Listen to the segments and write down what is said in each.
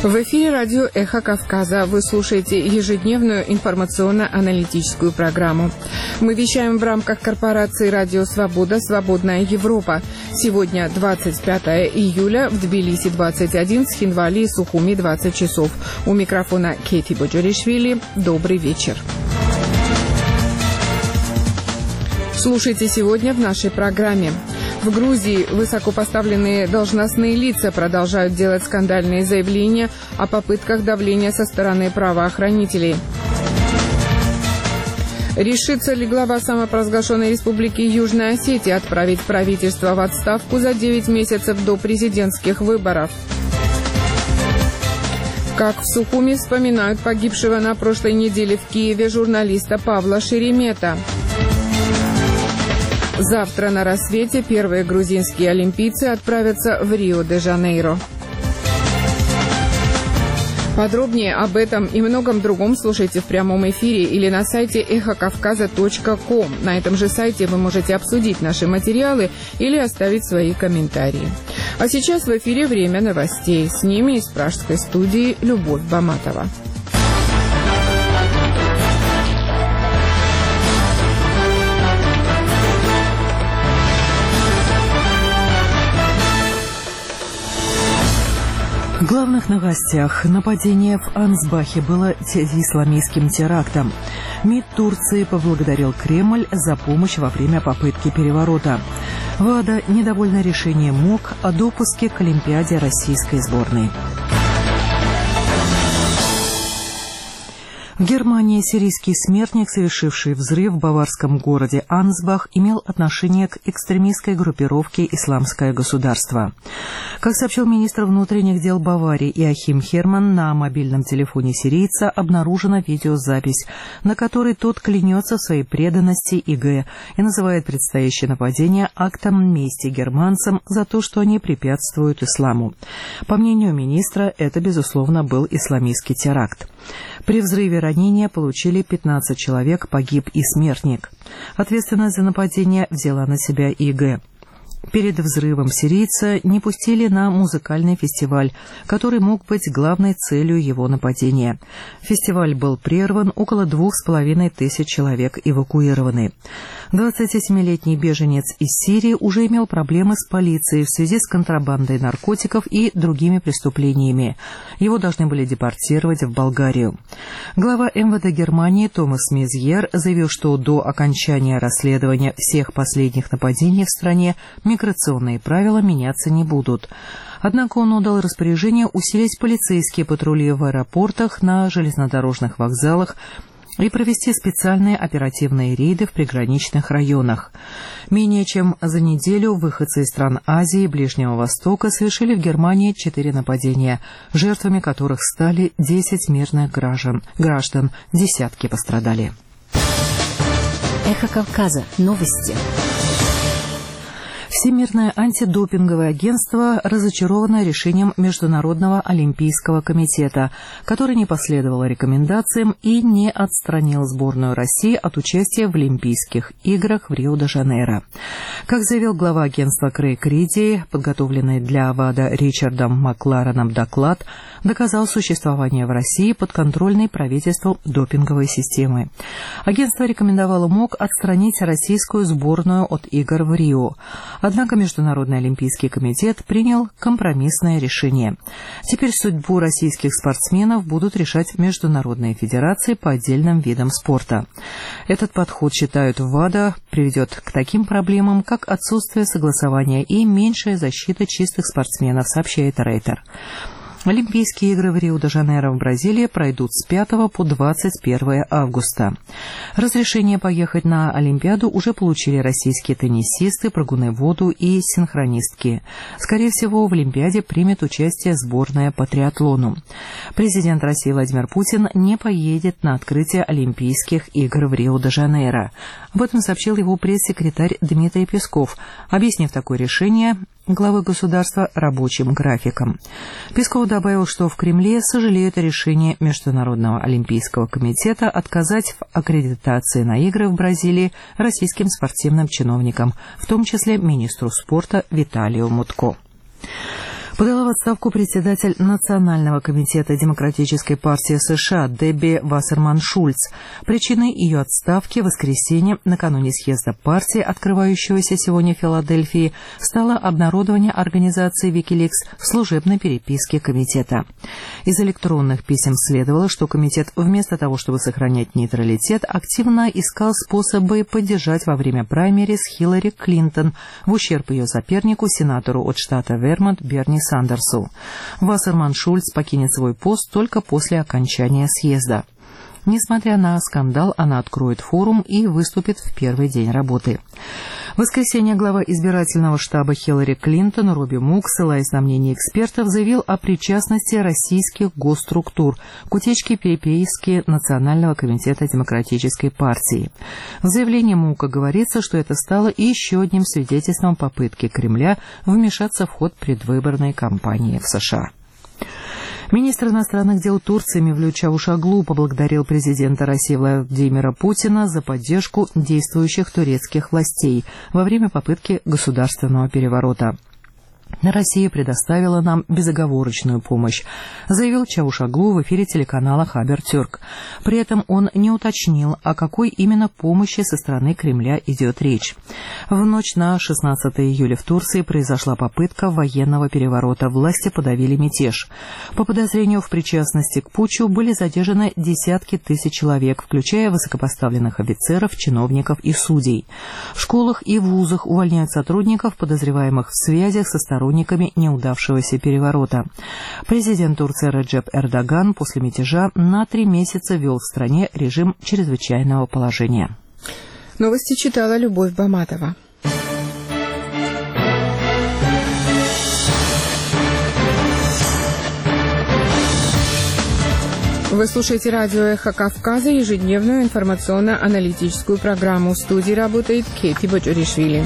В эфире радио «Эхо Кавказа». Вы слушаете ежедневную информационно-аналитическую программу. Мы вещаем в рамках корпорации «Радио Свобода. Свободная Европа». Сегодня 25 июля, в Тбилиси 21, в Схинвали и Сухуми 20 часов. У микрофона Кейти Боджоришвили. Добрый вечер. Слушайте сегодня в нашей программе. В Грузии высокопоставленные должностные лица продолжают делать скандальные заявления о попытках давления со стороны правоохранителей. Решится ли глава самопровозглашенной республики Южная Осетия отправить правительство в отставку за 9 месяцев до президентских выборов? Как в Сухуми вспоминают погибшего на прошлой неделе в Киеве журналиста Павла Шеремета. Завтра на рассвете первые грузинские олимпийцы отправятся в Рио-де-Жанейро. Подробнее об этом и многом другом слушайте в прямом эфире или на сайте эхокавказа.ком. На этом же сайте вы можете обсудить наши материалы или оставить свои комментарии. А сейчас в эфире время новостей. С ними из пражской студии Любовь Баматова. В главных новостях. Нападение в Ансбахе было исламистским терактом. МИД Турции поблагодарил Кремль за помощь во время попытки переворота. ВАДА недовольна решением МОК о допуске к Олимпиаде российской сборной. В Германии сирийский смертник, совершивший взрыв в баварском городе Ансбах, имел отношение к экстремистской группировке «Исламское государство». Как сообщил министр внутренних дел Баварии Иохим Херман, на мобильном телефоне сирийца обнаружена видеозапись, на которой тот клянется в своей преданности ИГ и называет предстоящее нападение актом мести германцам за то, что они препятствуют исламу. По мнению министра, это, безусловно, был исламистский теракт. При взрыве ранения получили 15 человек, погиб и смертник. Ответственность за нападение взяла на себя ИГ. Перед взрывом сирийца не пустили на музыкальный фестиваль, который мог быть главной целью его нападения. Фестиваль был прерван, около 2500 человек эвакуированы. 27-летний беженец из Сирии уже имел проблемы с полицией в связи с контрабандой наркотиков и другими преступлениями. Его должны были депортировать в Болгарию. Глава МВД Германии Томас Мезьер заявил, что до окончания расследования всех последних нападений в стране миграционные правила меняться не будут. Однако он отдал распоряжение усилить полицейские патрули в аэропортах, на железнодорожных вокзалах и провести специальные оперативные рейды в приграничных районах. Менее чем за неделю выходцы из стран Азии и Ближнего Востока совершили в Германии 4 нападения, жертвами которых стали 10 мирных граждан, десятки пострадали. Эхо Кавказа. Новости. Всемирное антидопинговое агентство разочаровано решением Международного олимпийского комитета, который не последовал рекомендациям и не отстранил сборную России от участия в Олимпийских играх в Рио-де-Жанейро. Как заявил глава агентства Крейг Риди, подготовленный для ВАДА Ричардом Маклареном доклад доказал существование в России подконтрольной правительству допинговой системы. Агентство рекомендовало МОК отстранить российскую сборную от игр в Рио. Однако Международный олимпийский комитет принял компромиссное решение. Теперь судьбу российских спортсменов будут решать международные федерации по отдельным видам спорта. Этот подход, считают в ВАДА, приведет к таким проблемам, как отсутствие согласования и меньшая защита чистых спортсменов, сообщает Рейтер. Олимпийские игры в Рио-де-Жанейро в Бразилии пройдут с 5 по 21 августа. Разрешение поехать на Олимпиаду уже получили российские теннисисты, прыгуны в воду и синхронистки. Скорее всего, в Олимпиаде примет участие сборная по триатлону. Президент России Владимир Путин не поедет на открытие Олимпийских игр в Рио-де-Жанейро. Об этом сообщил его пресс-секретарь Дмитрий Песков, объяснив такое решение главы государства рабочим графиком. Песков добавил, что в Кремле сожалеют о решении Международного олимпийского комитета отказать в аккредитации на игры в Бразилии российским спортивным чиновникам, в том числе министру спорта Виталию Мутко. Подала в отставку председатель Национального комитета Демократической партии США Дебби Вассерман-Шульц. Причиной ее отставки в воскресенье, накануне съезда партии, открывающегося сегодня в Филадельфии, стало обнародование организации Wikileaks в служебной переписке комитета. Из электронных писем следовало, что комитет вместо того, чтобы сохранять нейтралитет, активно искал способы поддержать во время праймериз Хиллари Клинтон в ущерб ее сопернику, сенатору от штата Вермонт Берни Сандерсу. Вассерман-Шульц покинет свой пост только после окончания съезда. Несмотря на скандал, она откроет форум и выступит в первый день работы. В воскресенье глава избирательного штаба Хиллари Клинтон Робби Мук, ссылаясь на мнение экспертов, заявил о причастности российских госструктур к утечке переписки Национального комитета Демократической партии. В заявлении Мука говорится, что это стало еще одним свидетельством попытки Кремля вмешаться в ход предвыборной кампании в США. Министр иностранных дел Турции Мевлют Чавушоглу поблагодарил президента России Владимира Путина за поддержку действующих турецких властей во время попытки государственного переворота. Россия предоставила нам безоговорочную помощь, заявил Чавушоглу в эфире телеканала Хабертюрк. При этом он не уточнил, о какой именно помощи со стороны Кремля идет речь. В ночь на 16 июля в Турции произошла попытка военного переворота. Власти подавили мятеж. По подозрению в причастности к путчу были задержаны десятки тысяч человек, включая высокопоставленных офицеров, чиновников и судей. В школах и вузах увольняют сотрудников, подозреваемых в связях со сторонниками неудавшегося переворота. Президент Турции Реджеп Эрдоган после мятежа на 3 месяца ввел в стране режим чрезвычайного положения. Новости читала Любовь Баматова. Вы слушаете радио «Эхо Кавказа», ежедневную информационно-аналитическую программу. В студии работает Кети Бочуришвили.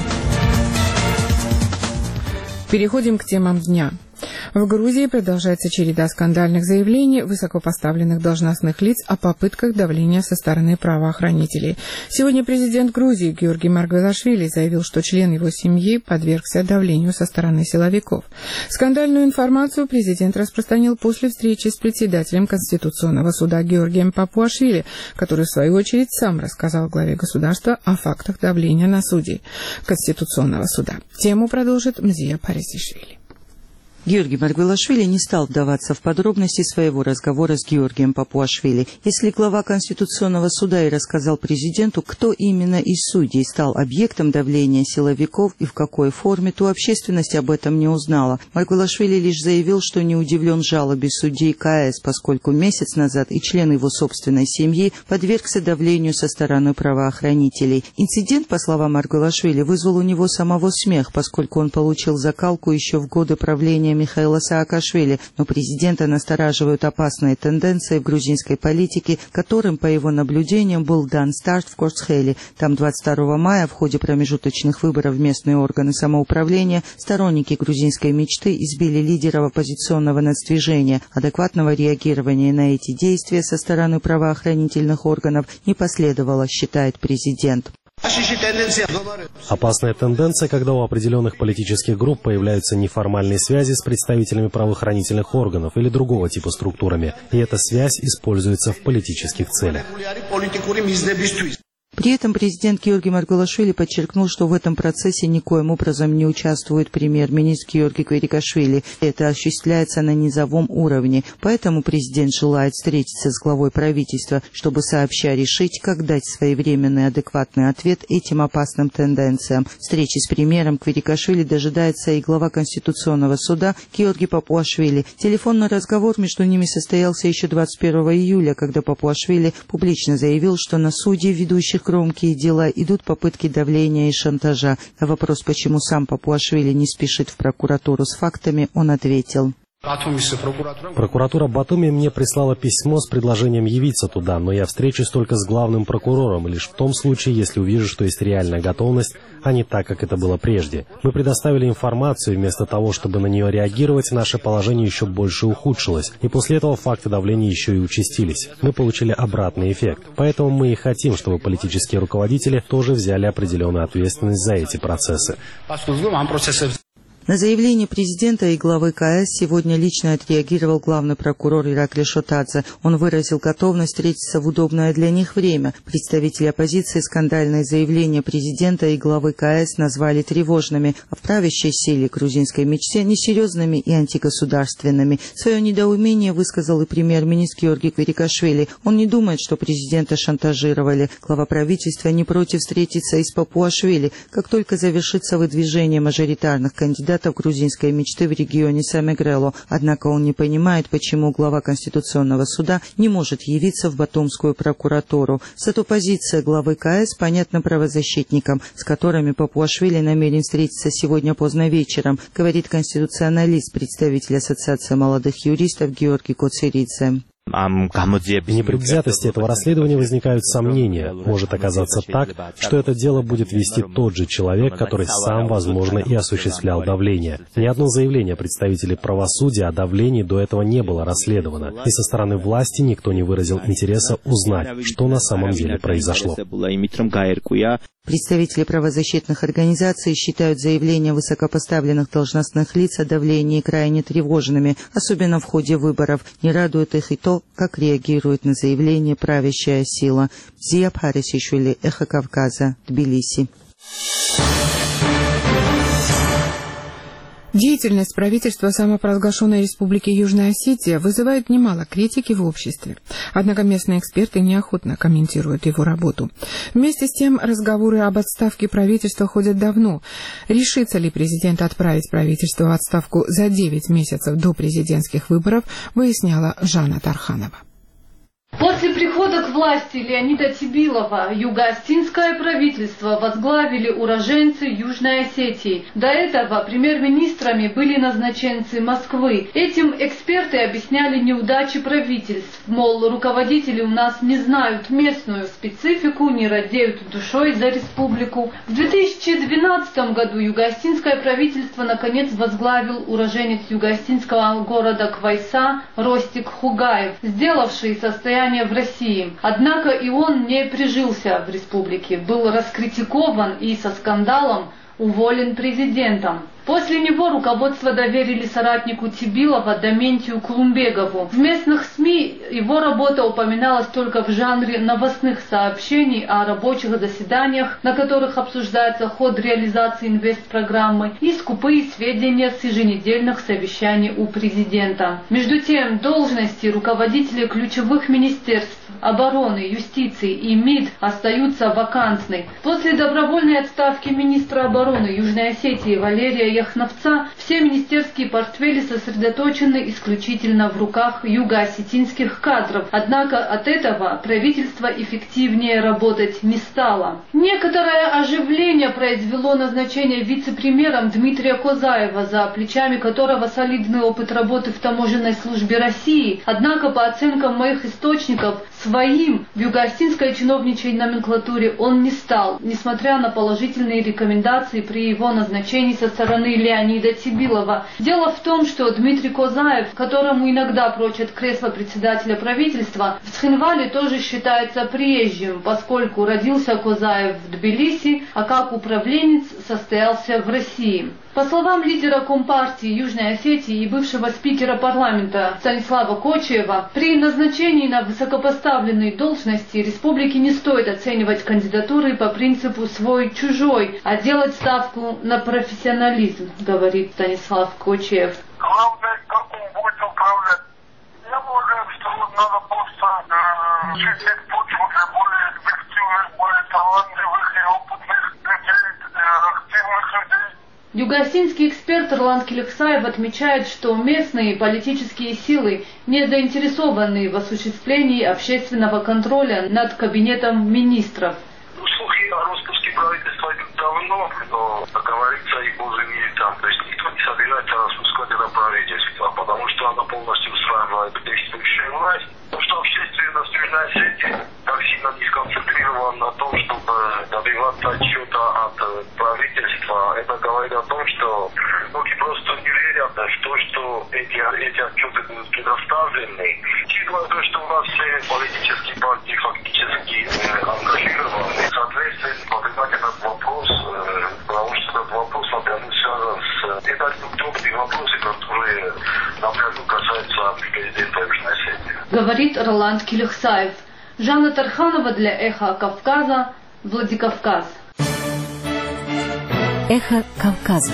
Переходим к темам дня. В Грузии продолжается череда скандальных заявлений высокопоставленных должностных лиц о попытках давления со стороны правоохранителей. Сегодня президент Грузии Георгий Маргвелашвили заявил, что член его семьи подвергся давлению со стороны силовиков. Скандальную информацию президент распространил после встречи с председателем Конституционного суда Георгием Папуашвили, который, в свою очередь, сам рассказал главе государства о фактах давления на судей Конституционного суда. Тему продолжит Мзия Парисишвили. Георгий Маргвелашвили не стал вдаваться в подробности своего разговора с Георгием Папуашвили. Если глава Конституционного суда и рассказал президенту, кто именно из судей стал объектом давления силовиков и в какой форме, то общественность об этом не узнала. Маргвелашвили лишь заявил, что не удивлен жалобе судей КС, поскольку месяц назад и член его собственной семьи подвергся давлению со стороны правоохранителей. Инцидент, по словам Маргвелашвили, вызвал у него самого смех, поскольку он получил закалку еще в годы правления Михаила Саакашвили, но президента настораживают опасные тенденции в грузинской политике, которым, по его наблюдениям, был дан старт в Корцхеле. Там 22 мая в ходе промежуточных выборов в местные органы самоуправления сторонники грузинской мечты избили лидеров оппозиционного нацдвижения. Адекватного реагирования на эти действия со стороны правоохранительных органов не последовало, считает президент. Опасная тенденция, когда у определенных политических групп появляются неформальные связи с представителями правоохранительных органов или другого типа структурами, и эта связь используется в политических целях. При этом президент Георгий Маргвелашвили подчеркнул, что в этом процессе никоим образом не участвует премьер-министр Георгий Квирикашвили. Это осуществляется на низовом уровне. Поэтому президент желает встретиться с главой правительства, чтобы сообща решить, как дать своевременный адекватный ответ этим опасным тенденциям. Встречи с премьером Квирикашвили дожидается и глава Конституционного суда Георгий Папуашвили. Телефонный разговор между ними состоялся еще 21 июля, когда Папуашвили публично заявил, что на судей, ведущих громкие дела, идут попытки давления и шантажа. На вопрос, почему сам Папуашвили не спешит в прокуратуру с фактами, он ответил: Прокуратура Батуми мне прислала письмо с предложением явиться туда, но я встречусь только с главным прокурором, лишь в том случае, если увижу, что есть реальная готовность, а не так, как это было прежде. Мы предоставили информацию, и вместо того, чтобы на нее реагировать, наше положение еще больше ухудшилось, и после этого факты давления еще и участились. Мы получили обратный эффект. Поэтому мы и хотим, чтобы политические руководители тоже взяли определенную ответственность за эти процессы. На заявление президента и главы КС сегодня лично отреагировал главный прокурор Иракли Шотадзе. Он выразил готовность встретиться в удобное для них время. Представители оппозиции скандальные заявления президента и главы КС назвали тревожными, а в правящей силе грузинской мечте несерьезными и антигосударственными. Свое недоумение высказал и премьер-министр Георгий Кварикашвили. Он не думает, что президента шантажировали. Глава правительства не против встретиться и с Папуашвили, как только завершится выдвижение мажоритарных кандидатов грузинской мечты в регионе Самегрело. Однако он не понимает, почему глава Конституционного суда не может явиться в Батумскую прокуратуру. Зато позиция главы КС понятна правозащитникам, с которыми Папуашвили намерен встретиться сегодня поздно вечером, говорит конституционалист, представитель Ассоциации молодых юристов Георгий Коцеридзе. В непредвзятости этого расследования возникают сомнения. Может оказаться так, что это дело будет вести тот же человек, который сам, возможно, и осуществлял давление. Ни одно заявление представителей правосудия о давлении до этого не было расследовано. И со стороны власти никто не выразил интереса узнать, что на самом деле произошло. Представители правозащитных организаций считают заявления высокопоставленных должностных лиц о давлении крайне тревожными, особенно в ходе выборов. Не радует их и то, как реагирует на заявление правящая сила. Зия Пхарисишвили, Эхо Кавказа, Тбилиси. Деятельность правительства самопровозглашенной Республики Южная Осетия вызывает немало критики в обществе. Однако местные эксперты неохотно комментируют его работу. Вместе с тем, разговоры об отставке правительства ходят давно. Решится ли президент отправить правительство в отставку за 9 месяцев до президентских выборов, выясняла Жанна Тарханова. После прихода к власти Леонида Тибилова юго-осетинское правительство возглавили уроженцы Южной Осетии. До этого премьер-министрами были назначенцы Москвы. Этим эксперты объясняли неудачи правительств. Мол, руководители у нас не знают местную специфику, не радеют душой за республику. В 2012 году юго-осетинское правительство наконец возглавил уроженец юго-осетинского города Квайса Ростик Хугаев, сделавший состояние в России. Однако и он не прижился в республике, был раскритикован и со скандалом уволен президентом. После него руководство доверили соратнику Тибилова Доментию Клумбегову. В местных СМИ его работа упоминалась только в жанре новостных сообщений о рабочих заседаниях, на которых обсуждается ход реализации инвестпрограммы, и скупые сведения с еженедельных совещаний у президента. Между тем, должности руководителей ключевых министерств обороны, юстиции и МИД остаются вакантны. После добровольной отставки министра обороны Южной Осетии Валерия Яхновца все министерские портфели сосредоточены исключительно в руках юго-осетинских кадров. Однако от этого правительство эффективнее работать не стало. Некоторое оживление произвело назначение вице-премьером Дмитрия Козаева, за плечами которого солидный опыт работы в таможенной службе России. Однако, по оценкам моих источников, своим в юго-осетинской чиновничьей номенклатуре он не стал, несмотря на положительные рекомендации при его назначении со стороны Леонида Тибилова. Дело в том, что Дмитрий Козаев, которому иногда прочат кресло председателя правительства, в Цхинвале тоже считается приезжим, поскольку родился Козаев в Тбилиси, а как управленец состоялся в России. По словам лидера Компартии Южной Осетии и бывшего спикера парламента Станислава Кочиева, при назначении на высокопоставленные должности республике не стоит оценивать кандидатуры по принципу «свой-чужой», а делать ставку на профессионализм, говорит Станислав Кочиев. Главное, как он будет управлять. Я полагаю, что надо просто чуть-чуть почву для более эффективных, более талантливых и опытных людей, активных людей. Юго-осетинский эксперт Ирлан Келексаев отмечает, что местные политические силы не заинтересованы в осуществлении общественного контроля над кабинетом министров. Слухи о распуске правительства идут давно, но, как говорится, и божий мир там. То есть никто не собирается распускать это правительство, потому что оно полностью устраивает действующую власть. То, что общественность Южной Осетии так сильно не сконцентрирована на том, чтобы добиваться отчета от правительства, это говорит о том, что многие просто не верят в то, что эти отчеты будут предоставлены. Учитывая то, что у нас все политические партии фактически ангажированы, соответственно, поднимать этот вопрос, потому что этот вопрос напрямую связан с этой говорит Роланд Килихсаев. Жанна Тарханова для «Эхо Кавказа», Владикавказ. Эхо Кавказа.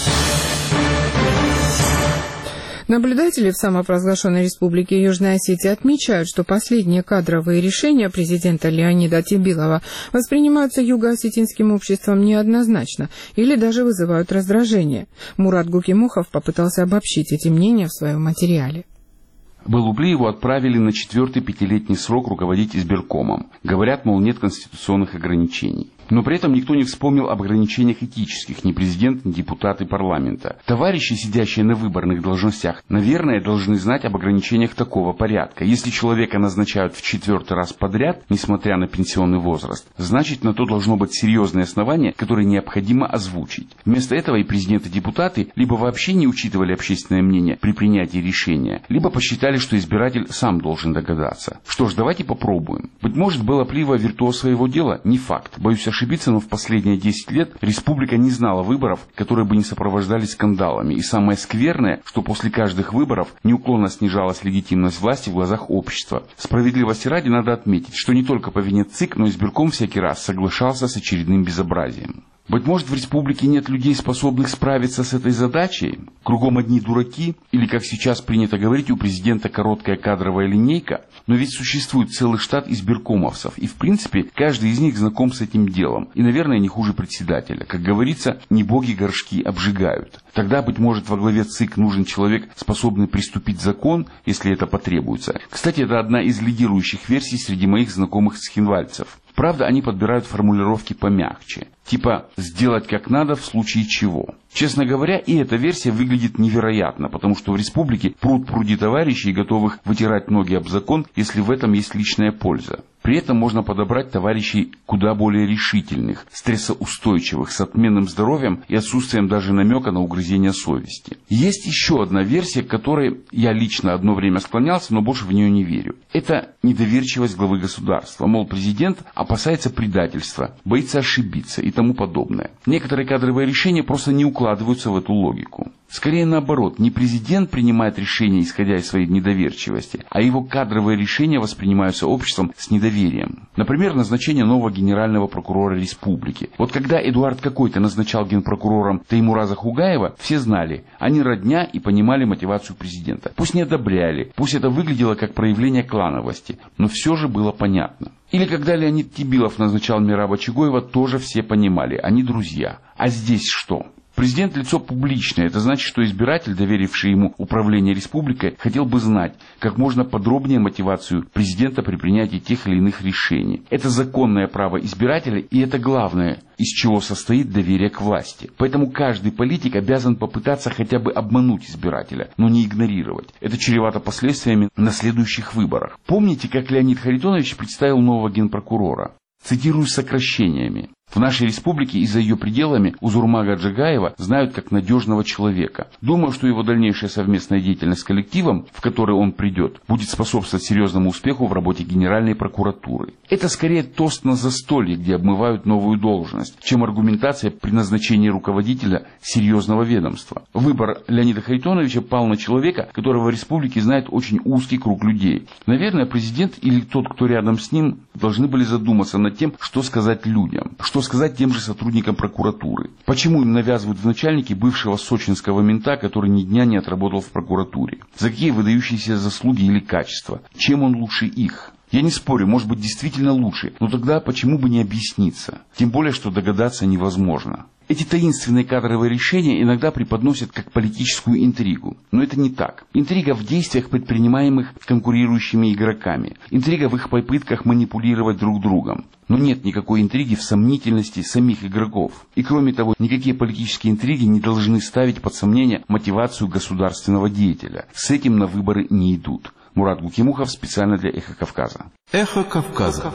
Наблюдатели в самопровозглашенной республике Южная Осетия отмечают, что последние кадровые решения президента Леонида Атибилова воспринимаются юго-осетинским обществом неоднозначно или даже вызывают раздражение. Мурат Гукимухов попытался обобщить эти мнения в своем материале. Балублиеву отправили на 4-й пятилетний срок руководить избиркомом. Говорят, мол, нет конституционных ограничений. Но при этом никто не вспомнил об ограничениях этических, ни президент, ни депутаты парламента. Товарищи, сидящие на выборных должностях, наверное, должны знать об ограничениях такого порядка. Если человека назначают в 4-й раз подряд, несмотря на пенсионный возраст, значит, на то должно быть серьезное основание, которое необходимо озвучить. Вместо этого и президент, и депутаты либо вообще не учитывали общественное мнение при принятии решения, либо посчитали, что избиратель сам должен догадаться. Что ж, давайте попробуем. Быть может, Балаплиева виртуоз своего дела? Не факт. Боюсь ошибиться, но в последние 10 лет республика не знала выборов, которые бы не сопровождались скандалами. И самое скверное, что после каждых выборов неуклонно снижалась легитимность власти в глазах общества. Справедливости ради надо отметить, что не только по вине ЦИК, но избирком всякий раз соглашался с очередным безобразием. Быть может, в республике нет людей, способных справиться с этой задачей? Кругом одни дураки? Или, как сейчас принято говорить, у президента короткая кадровая линейка? Но ведь существует целый штат избиркомовцев, и, в принципе, каждый из них знаком с этим делом. И, наверное, не хуже председателя. Как говорится, не боги горшки обжигают. Тогда, быть может, во главе ЦИК нужен человек, способный приступить закон, если это потребуется. Кстати, это одна из лидирующих версий среди моих знакомых схинвальцев. Правда, они подбирают формулировки помягче. Типа «сделать как надо в случае чего». Честно говоря, и эта версия выглядит невероятно, потому что в республике пруд-пруди товарищей, готовых вытирать ноги об закон, если в этом есть личная польза. При этом можно подобрать товарищей куда более решительных, стрессоустойчивых, с отменным здоровьем и отсутствием даже намека на угрызение совести. Есть еще одна версия, к которой я лично одно время склонялся, но больше в нее не верю. Это недоверчивость главы государства. Мол, президент опасается предательства, боится ошибиться и тому подобное. Некоторые кадровые решения просто не укладываются в эту логику. Скорее наоборот, не президент принимает решения, исходя из своей недоверчивости, а его кадровые решения воспринимаются обществом с недоверием. Например, назначение нового генерального прокурора республики. Вот когда Эдуард какой-то назначал генпрокурором Теймураза Хугаева, все знали, они родня и понимали мотивацию президента. Пусть не одобряли, пусть это выглядело как проявление клановости, но все же было понятно. Или когда Леонид Тибилов назначал Мираба Чигоева, тоже все понимали, они друзья. А здесь что? Президент – лицо публичное. Это значит, что избиратель, доверивший ему управление республикой, хотел бы знать как можно подробнее мотивацию президента при принятии тех или иных решений. Это законное право избирателя, и это главное, из чего состоит доверие к власти. Поэтому каждый политик обязан попытаться хотя бы обмануть избирателя, но не игнорировать. Это чревато последствиями на следующих выборах. Помните, как Леонид Харитонович представил нового генпрокурора? Цитирую сокращениями. В нашей республике и за ее пределами Узурмага Джагаева знают как надежного человека. Думаю, что его дальнейшая совместная деятельность с коллективом, в который он придет, будет способствовать серьезному успеху в работе Генеральной прокуратуры. Это скорее тост на застолье, где обмывают новую должность, чем аргументация при назначении руководителя серьезного ведомства. Выбор Леонида Харитоновича пал на человека, которого в республике знает очень узкий круг людей. Наверное, президент или тот, кто рядом с ним, должны были задуматься над тем, что сказать людям, что сказать тем же сотрудникам прокуратуры. Почему им навязывают в начальники бывшего сочинского мента, который ни дня не отработал в прокуратуре? За какие выдающиеся заслуги или качества? Чем он лучше их? Я не спорю, может быть действительно лучше, но тогда почему бы не объясниться? Тем более, что догадаться невозможно. Эти таинственные кадровые решения иногда преподносят как политическую интригу. Но это не так. Интрига в действиях, предпринимаемых конкурирующими игроками. Интрига в их попытках манипулировать друг другом. Но нет никакой интриги в сомнительности самих игроков. И кроме того, никакие политические интриги не должны ставить под сомнение мотивацию государственного деятеля. С этим на выборы не идут. Мурат Гукимухов специально для «Эхо Кавказа». «Эхо Кавказа».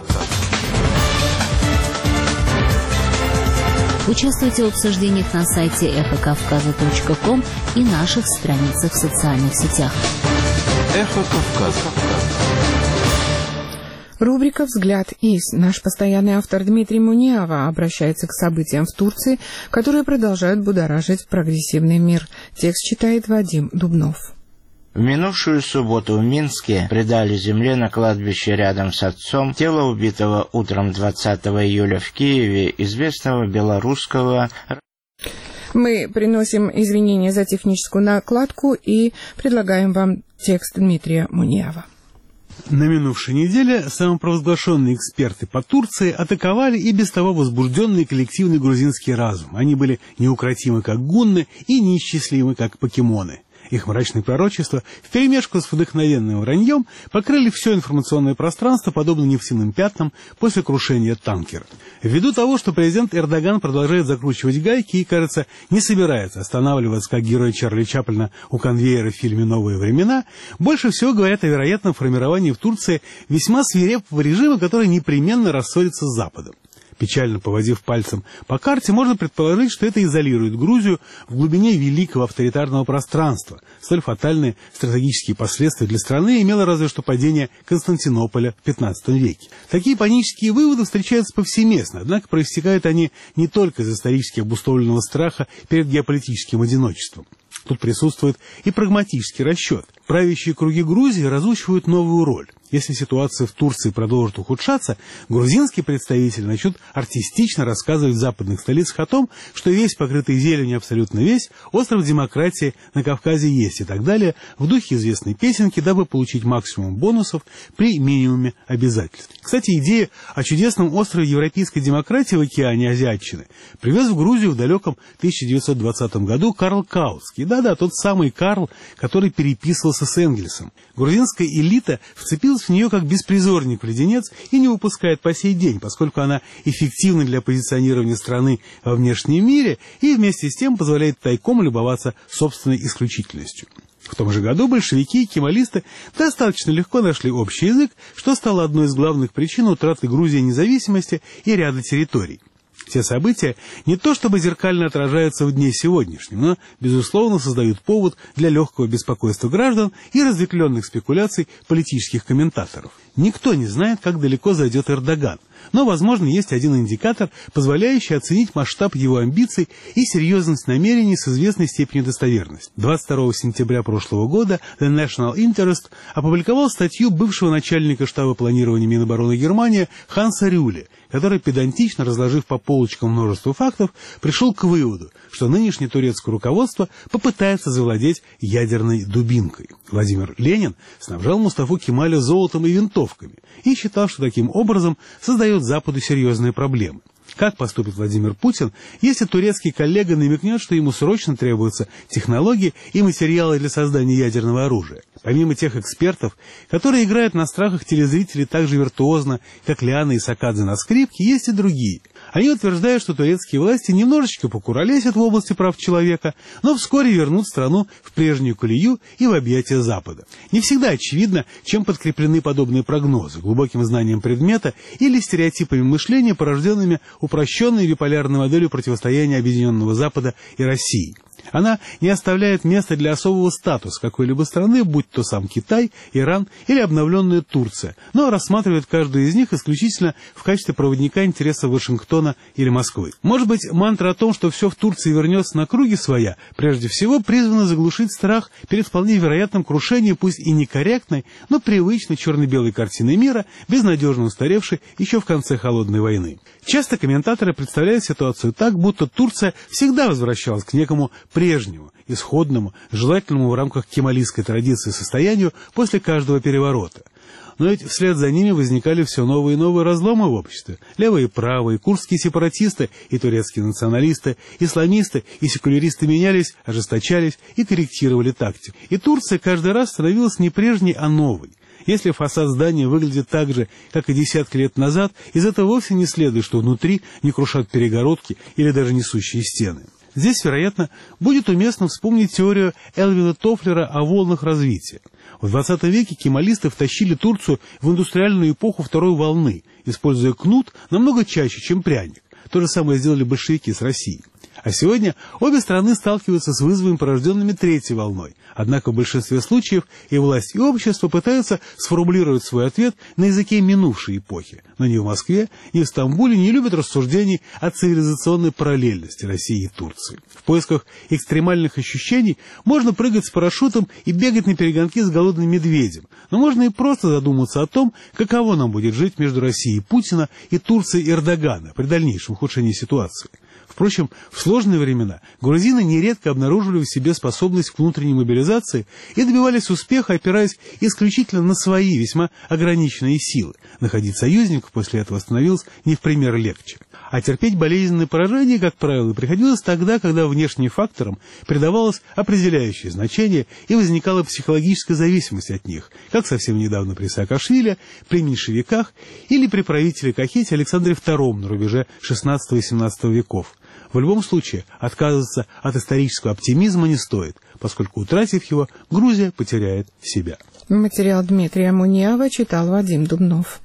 Участвуйте в обсуждениях на сайте эхокавказа.ком и наших страницах в социальных сетях. «Эхо Кавказа». Рубрика «Взгляд из». Наш постоянный автор Дмитрий Муниава обращается к событиям в Турции, которые продолжают будоражить прогрессивный мир. Текст читает Вадим Дубнов. В минувшую субботу в Минске предали земле на кладбище рядом с отцом тело убитого утром 20 июля в Киеве известного белорусского... Мы приносим извинения за техническую накладку и предлагаем вам текст Дмитрия Муниева. На минувшей неделе самопровозглашенные эксперты по Турции атаковали и без того возбужденный коллективный грузинский разум. Они были неукротимы, как гунны, и неисчислимы, как покемоны. Их мрачные пророчества вперемешку с вдохновенным враньем покрыли все информационное пространство, подобно нефтяным пятнам после крушения танкера. Ввиду того, что президент Эрдоган продолжает закручивать гайки и, кажется, не собирается останавливаться, как герой Чарли Чаплина у конвейера в фильме «Новые времена», больше всего говорят о вероятном формировании в Турции весьма свирепого режима, который непременно рассорится с Западом. Печально поводив пальцем по карте, можно предположить, что это изолирует Грузию в глубине великого авторитарного пространства. Столь фатальные стратегические последствия для страны имело разве что падение Константинополя в XV веке. Такие панические выводы встречаются повсеместно, однако проистекают они не только из исторически обусловленного страха перед геополитическим одиночеством. Тут присутствует и прагматический расчет. Правящие круги Грузии разучивают новую роль. Если ситуация в Турции продолжит ухудшаться, грузинские представители начнут артистично рассказывать в западных столицах о том, что весь покрытый зеленью, абсолютно весь, остров демократии на Кавказе есть и так далее, в духе известной песенки, дабы получить максимум бонусов при минимуме обязательств. Кстати, идея о чудесном острове европейской демократии в океане Азиатчины привез в Грузию в далеком 1920 году Карл Каутский. Да-да, тот самый Карл, который переписывался с Энгельсом. Грузинская элита вцепилась в нее как беспризорник в леденец и не выпускает по сей день, поскольку она эффективна для позиционирования страны во внешнем мире и вместе с тем позволяет тайком любоваться собственной исключительностью. В том же году большевики и кемалисты достаточно легко нашли общий язык, что стало одной из главных причин утраты Грузии независимости и ряда территорий. Все события не то чтобы зеркально отражаются в дне сегодняшнем, но, безусловно, создают повод для легкого беспокойства граждан и разветвленных спекуляций политических комментаторов. Никто не знает, как далеко зайдет Эрдоган, но, возможно, есть один индикатор, позволяющий оценить масштаб его амбиций и серьезность намерений с известной степенью достоверности. 22 сентября прошлого года The National Interest опубликовал статью бывшего начальника штаба планирования Минобороны Германии Ханса Рюле, который, педантично разложив по полочкам множество фактов, пришел к выводу, что нынешнее турецкое руководство попытается завладеть ядерной дубинкой. Владимир Ленин снабжал Мустафу Кемаля золотом и винтовками и считал, что таким образом создает Западу серьезные проблемы. Как поступит Владимир Путин, если турецкий коллега намекнет, что ему срочно требуются технологии и материалы для создания ядерного оружия? Помимо тех экспертов, которые играют на страхах телезрителей так же виртуозно, как Лиана и Сакадзе на скрипке, есть и другие. Они утверждают, что турецкие власти немножечко покуролесят в области прав человека, но вскоре вернут страну в прежнюю колею и в объятия Запада. Не всегда очевидно, чем подкреплены подобные прогнозы – глубоким знанием предмета или стереотипами мышления, порожденными упрощенной биполярной моделью противостояния Объединенного Запада и России. Она не оставляет места для особого статуса какой-либо страны, будь то сам Китай, Иран или обновленная Турция, но рассматривает каждую из них исключительно в качестве проводника интересов Вашингтона или Москвы. Может быть, мантра о том, что все в Турции вернется на круги своя, прежде всего призвана заглушить страх перед вполне вероятным крушением, пусть и некорректной, но привычной черно-белой картины мира, безнадежно устаревшей еще в конце Холодной войны. Часто комментаторы представляют ситуацию так, будто Турция всегда возвращалась к некому прежнему, исходному, желательному в рамках кемалистской традиции состоянию после каждого переворота. Но ведь вслед за ними возникали все новые и новые разломы в обществе. Левые и правые, курдские сепаратисты и турецкие националисты, исламисты и секуляристы менялись, ожесточались и корректировали тактику. И Турция каждый раз становилась не прежней, а новой. Если фасад здания выглядит так же, как и десятки лет назад, из этого вовсе не следует, что внутри не крушат перегородки или даже несущие стены. Здесь, вероятно, будет уместно вспомнить теорию Элвина Тофлера о волнах развития. В 20 веке кемалисты втащили Турцию в индустриальную эпоху второй волны, используя кнут намного чаще, чем пряник. То же самое сделали большевики с Россией. А сегодня обе страны сталкиваются с вызовами, порожденными третьей волной. Однако в большинстве случаев и власть, и общество пытаются сформулировать свой ответ на языке минувшей эпохи. Но ни в Москве, ни в Стамбуле не любят рассуждений о цивилизационной параллельности России и Турции. В поисках экстремальных ощущений можно прыгать с парашютом и бегать на перегонки с голодным медведем. Но можно и просто задуматься о том, каково нам будет жить между Россией Путина и Турцией Эрдогана при дальнейшем ухудшении ситуации. Впрочем, в сложные времена грузины нередко обнаруживали в себе способность к внутренней мобилизации и добивались успеха, опираясь исключительно на свои весьма ограниченные силы. Находить союзников после этого становилось не в пример легче. А терпеть болезненные поражения, как правило, приходилось тогда, когда внешним факторам придавалось определяющее значение и возникала психологическая зависимость от них, как совсем недавно при Саакашвили, при меньшевиках или при правителе Кахете Александре II на рубеже XVI и XVII веков. В любом случае, отказываться от исторического оптимизма не стоит, поскольку, утратив его, Грузия потеряет себя. Материал Дмитрия Муниава читал Вадим Дубнов.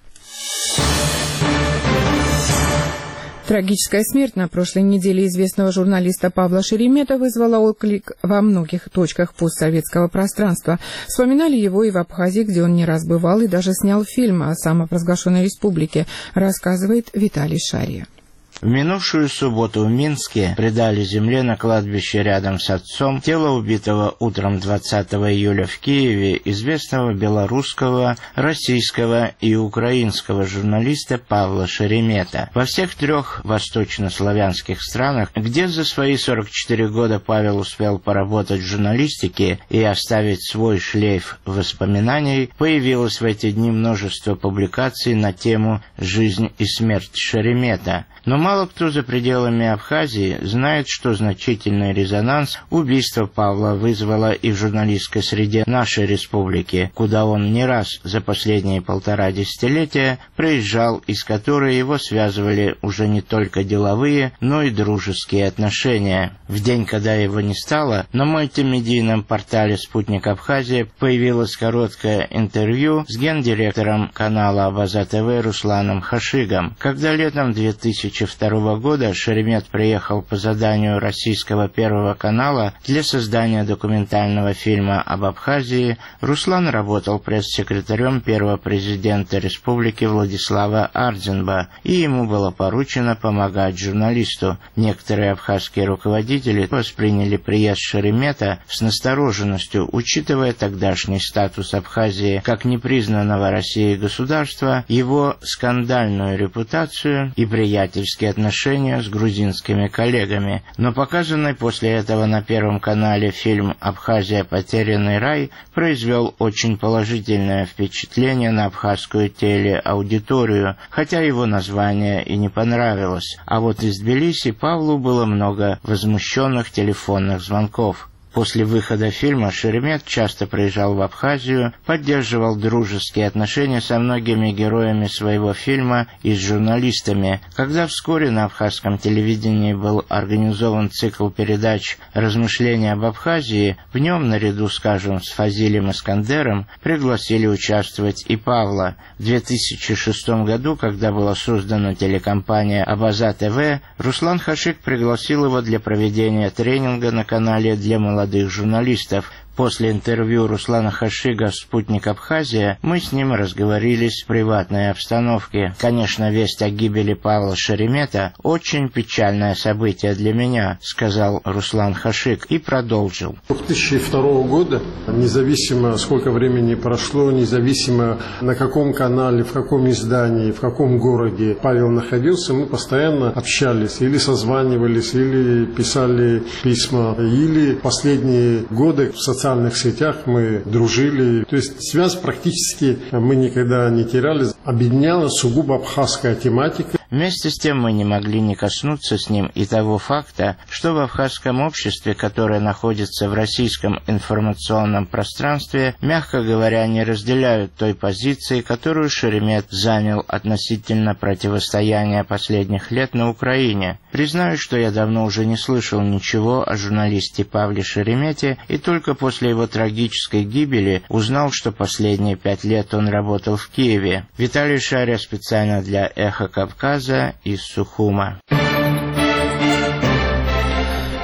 Трагическая смерть на прошлой неделе известного журналиста Павла Шеремета вызвала отклик во многих точках постсоветского пространства. Вспоминали его и в Абхазии, где он не раз бывал и даже снял фильм о самопровозглашенной республике, рассказывает Виталий Шария. В минувшую субботу в Минске предали земле на кладбище рядом с отцом тело убитого утром 20 июля в Киеве известного белорусского, российского и украинского журналиста Павла Шеремета. Во всех трех восточнославянских странах, где за свои 44 года Павел успел поработать в журналистике и оставить свой шлейф воспоминаний, появилось в эти дни множество публикаций на тему «Жизнь и смерть Шеремета». Но мало кто за пределами Абхазии знает, что значительный резонанс убийство Павла вызвало и в журналистской среде нашей республики, куда он не раз за последние 1,5 десятилетия приезжал, и с которой его связывали уже не только деловые, но и дружеские отношения. В день, когда его не стало, на мультимедийном портале «Спутник Абхазия» появилось короткое интервью с гендиректором канала Абаза ТВ Русланом Хашигом. Когда летом 2002 года Шеремет приехал по заданию российского Первого канала для создания документального фильма об Абхазии, Руслан работал пресс-секретарем первого президента республики Владислава Ардзинба, и ему было поручено помогать журналисту. Некоторые абхазские руководители восприняли приезд Шеремета с настороженностью, учитывая тогдашний статус Абхазии как непризнанного Россией государства, его скандальную репутацию и приятельские отношения с грузинскими коллегами. Но показанный после этого на Первом канале фильм «Абхазия. Потерянный рай» произвел очень положительное впечатление на абхазскую телеаудиторию, хотя его название и не понравилось. А вот из Тбилиси Павлу было много возмущенных телефонных звонков. После выхода фильма Шеремет часто приезжал в Абхазию, поддерживал дружеские отношения со многими героями своего фильма и с журналистами. Когда вскоре на абхазском телевидении был организован цикл передач «Размышления об Абхазии», в нем, наряду, скажем, с Фазилем Искандером, пригласили участвовать и Павла. В 2006 году, когда была создана телекомпания «Абаза ТВ», Руслан Хашик пригласил его для проведения тренинга на канале для молодых журналистов. После интервью Руслана Хашига в «Спутник Абхазия» мы с ним разговорились в приватной обстановке. Конечно, весть о гибели Павла Шеремета – очень печальное событие для меня, сказал Руслан Хашик и продолжил. 2002 года, независимо сколько времени прошло, независимо на каком канале, в каком издании, в каком городе Павел находился, мы постоянно общались, или созванивались, или писали письма, или последние годы в социальных сетях мы дружили. То есть связь практически мы никогда не теряли. Объединяла сугубо абхазская тематика. Вместе с тем мы не могли не коснуться с ним и того факта, что в абхазском обществе, которое находится в российском информационном пространстве, мягко говоря, не разделяют той позиции, которую Шеремет занял относительно противостояния последних лет на Украине. Признаю, что я давно уже не слышал ничего о журналисте Павле Шеремете, и только после его трагической гибели узнал, что последние 5 лет он работал в Киеве. Виталий Шария специально для «Эхо Кавказа» из Сухума.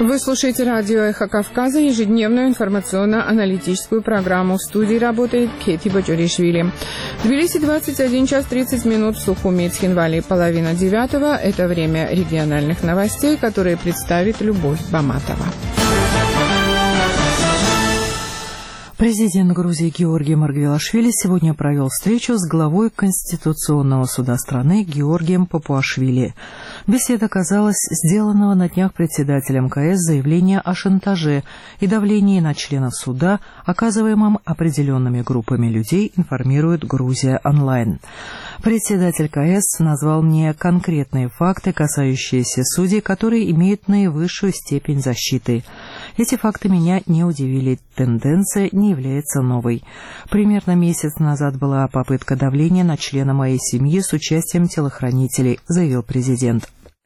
Вы слушаете радио «Эхо Кавказа», ежедневную информационно-аналитическую программу. В студии работает Кети Бочуришвили. В Тбилиси 21 час 30 минут, в Сухуми и Цхинвале 8:30. Это время региональных новостей, которые представит Любовь Баматова. Президент Грузии Георгий Маргвелашвили сегодня провел встречу с главой Конституционного суда страны Георгием Папуашвили. Беседа касалась сделанного на днях председателем КС заявления о шантаже и давлении на членов суда, оказываемом определенными группами людей, информирует Грузия онлайн. Председатель КС назвал мне конкретные факты, касающиеся судей, которые имеют наивысшую степень защиты. Эти факты меня не удивили. Тенденция не является новой. Примерно месяц назад была попытка давления на члена моей семьи с участием телохранителей, заявил президент.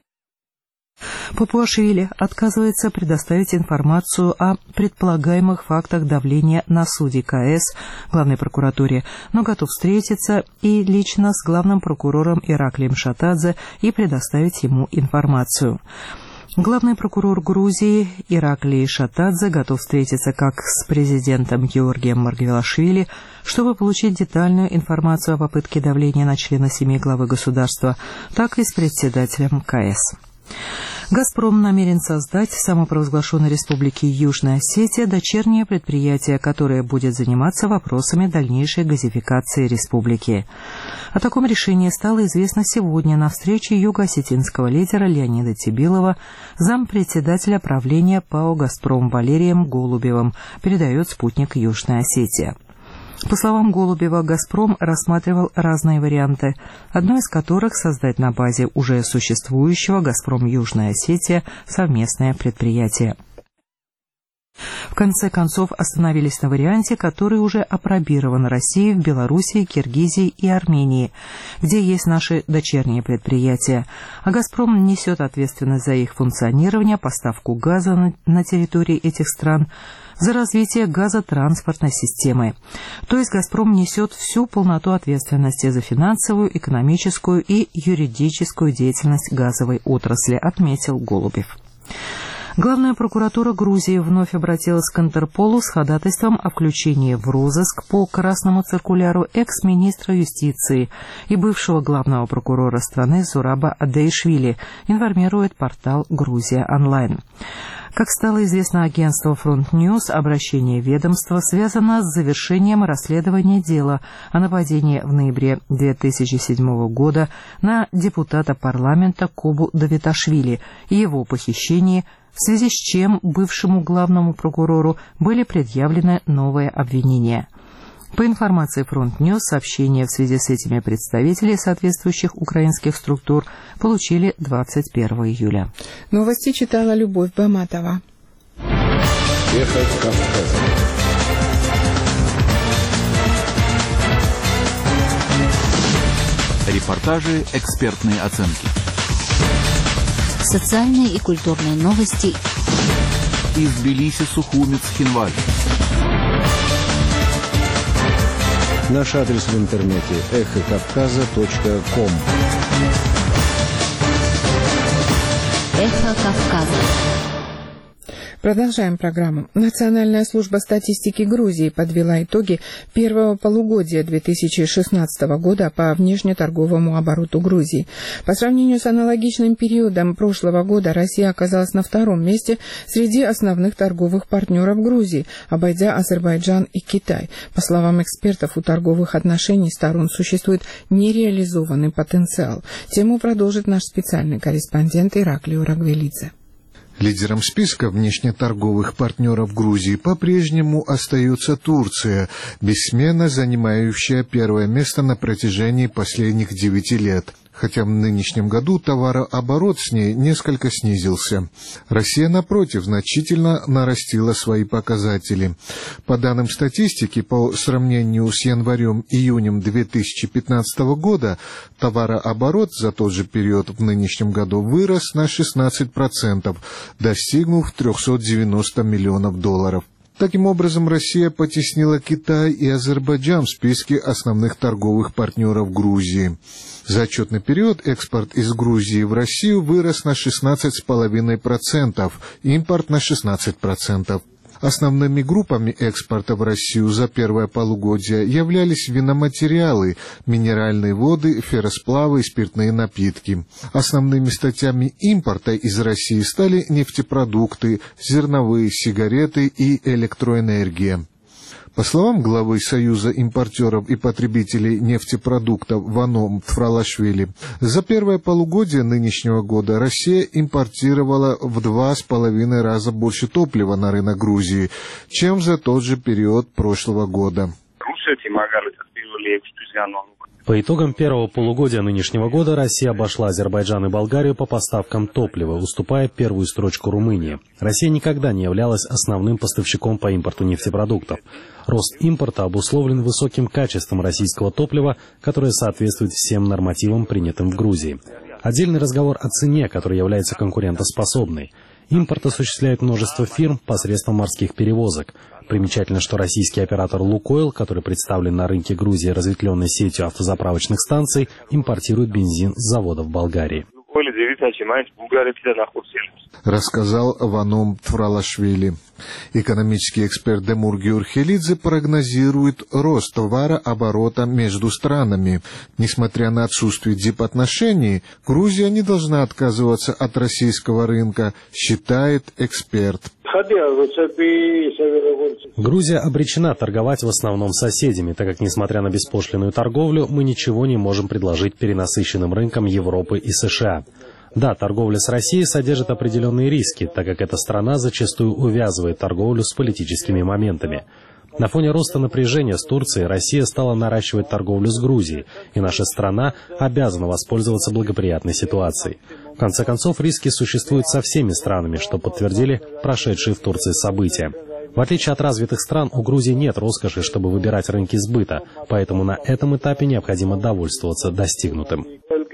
Папуашвили отказывается предоставить информацию о предполагаемых фактах давления на судей КС, главной прокуратуре, но готов встретиться и лично с главным прокурором Ираклием Шатадзе и предоставить ему информацию. Главный прокурор Грузии Ираклий Шатадзе готов встретиться как с президентом Георгием Маргвелашвили, чтобы получить детальную информацию о попытке давления на члена семьи главы государства, так и с председателем КС. «Газпром» намерен создать в самопровозглашенной республике Южная Осетия дочернее предприятие, которое будет заниматься вопросами дальнейшей газификации республики. О таком решении стало известно сегодня на встрече юго-осетинского лидера Леонида Тебилова, зампредседателя правления ПАО «Газпром» Валерием Голубевым, передает спутник Южная Осетия. По словам Голубева, «Газпром» рассматривал разные варианты, одно из которых — создать на базе уже существующего «Газпром Южная Осетия» совместное предприятие. В конце концов остановились на варианте, который уже апробирован Россией в Белоруссии, Киргизии и Армении, где есть наши дочерние предприятия, а «Газпром» несет ответственность за их функционирование, поставку газа на территории этих стран, за развитие газотранспортной системы. То есть «Газпром» несет всю полноту ответственности за финансовую, экономическую и юридическую деятельность газовой отрасли, отметил Голубев. Главная прокуратура Грузии вновь обратилась к Интерполу с ходатайством о включении в розыск по красному циркуляру экс-министра юстиции и бывшего главного прокурора страны Зураба Адеишвили, информирует портал «Грузия онлайн». Как стало известно агентству Front News, обращение ведомства связано с завершением расследования дела о нападении в ноябре 2007 года на депутата парламента Кобу Давиташвили и его похищении, в связи с чем бывшему главному прокурору были предъявлены новые обвинения. По информации Front News, сообщения в связи с этими представители соответствующих украинских структур получили 21 июля. Новости читала Любовь Баматова. Эхо Кавказа. Репортажи, экспертные оценки. Социальные и культурные новости. Из Тбилиси, Сухуми, Цхинвали. Наш адрес в интернете эхокавказа.ком. Эхо Кавказа. Продолжаем программу. Национальная служба статистики Грузии подвела итоги первого полугодия 2016 года по внешнеторговому обороту Грузии. По сравнению с аналогичным периодом прошлого года Россия оказалась на втором месте среди основных торговых партнеров Грузии, обойдя Азербайджан и Китай. По словам экспертов, у торговых отношений сторон существует нереализованный потенциал. Тему продолжит наш специальный корреспондент Ираклий Урагвелидзе. Лидером списка внешнеторговых партнеров Грузии по-прежнему остается Турция, бессменно занимающая первое место на протяжении последних 9 лет. Хотя в нынешнем году товарооборот с ней несколько снизился. Россия, напротив, значительно нарастила свои показатели. По данным статистики, по сравнению с январем-июнем 2015 года, товарооборот за тот же период в нынешнем году вырос на 16%, достигнув $390 миллионов. Таким образом, Россия потеснила Китай и Азербайджан в списке основных торговых партнеров Грузии. За отчетный период экспорт из Грузии в Россию вырос на 16,5%, импорт на 16%. Основными группами экспорта в Россию за первое полугодие являлись виноматериалы, минеральные воды, ферросплавы и спиртные напитки. Основными статьями импорта из России стали нефтепродукты, зерновые, сигареты и электроэнергия. По словам главы Союза импортеров и потребителей нефтепродуктов Ваном Тфралашвили, за первое полугодие нынешнего года Россия импортировала в 2,5 раза больше топлива на рынок Грузии, чем за тот же период прошлого года. По итогам первого полугодия нынешнего года Россия обошла Азербайджан и Болгарию по поставкам топлива, уступая первую строчку Румынии. Россия никогда не являлась основным поставщиком по импорту нефтепродуктов. Рост импорта обусловлен высоким качеством российского топлива, которое соответствует всем нормативам, принятым в Грузии. Отдельный разговор о цене, которая является конкурентоспособной. Импорт осуществляет множество фирм посредством морских перевозок. Примечательно, что российский оператор «Лукойл», который представлен на рынке Грузии разветвленной сетью автозаправочных станций, импортирует бензин с завода в Болгарии. Рассказал Ваном Тфралашвили. Экономический эксперт Демур Георхелидзе прогнозирует рост товарооборота между странами. Несмотря на отсутствие дипотношений, Грузия не должна отказываться от российского рынка, считает эксперт. Грузия обречена торговать в основном с соседями, так как, несмотря на беспошлинную торговлю, мы ничего не можем предложить перенасыщенным рынкам Европы и США. Да, торговля с Россией содержит определенные риски, так как эта страна зачастую увязывает торговлю с политическими моментами. На фоне роста напряжения с Турцией Россия стала наращивать торговлю с Грузией, и наша страна обязана воспользоваться благоприятной ситуацией. В конце концов, риски существуют со всеми странами, что подтвердили прошедшие в Турции события. В отличие от развитых стран, у Грузии нет роскоши, чтобы выбирать рынки сбыта, поэтому на этом этапе необходимо довольствоваться достигнутым.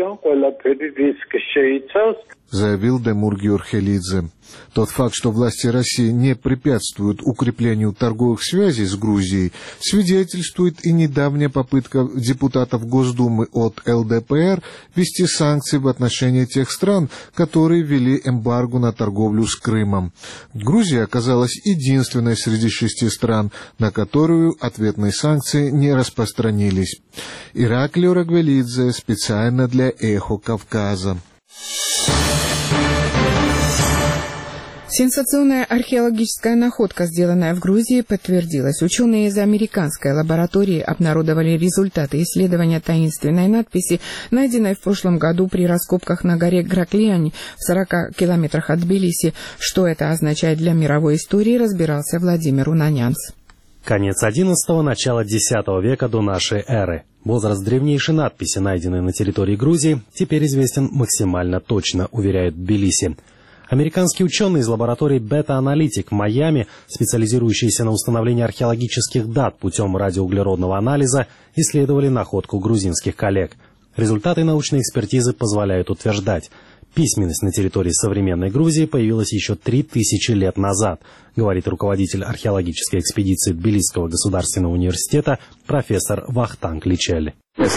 Заявил Демур Георхелидзе. Тот факт, что власти России не препятствуют укреплению торговых связей с Грузией, свидетельствует и недавняя попытка депутатов Госдумы от ЛДПР ввести санкции в отношении тех стран, которые ввели эмбарго на торговлю с Крымом. Грузия оказалась единственной среди 6 стран, на которую ответные санкции не распространились. Ираклио Рагвелидзе специально для «Эхо Кавказа». Сенсационная археологическая находка, сделанная в Грузии, подтвердилась. Ученые из американской лаборатории обнародовали результаты исследования таинственной надписи, найденной в прошлом году при раскопках на горе Граклиань в 40 километрах от Тбилиси. Что это означает для мировой истории, разбирался Владимир Унанянц. Конец XI – начало X века до нашей эры. Возраст древнейшей надписи, найденной на территории Грузии, теперь известен максимально точно, уверяют Тбилиси. Американские ученые из лаборатории Beta Analytic в Майами, специализирующиеся на установлении археологических дат путем радиоуглеродного анализа, исследовали находку грузинских коллег. Результаты научной экспертизы позволяют утверждать, письменность на территории современной Грузии появилась еще 3000 лет назад, говорит руководитель археологической экспедиции Тбилисского государственного университета профессор Вахтанг Личелли.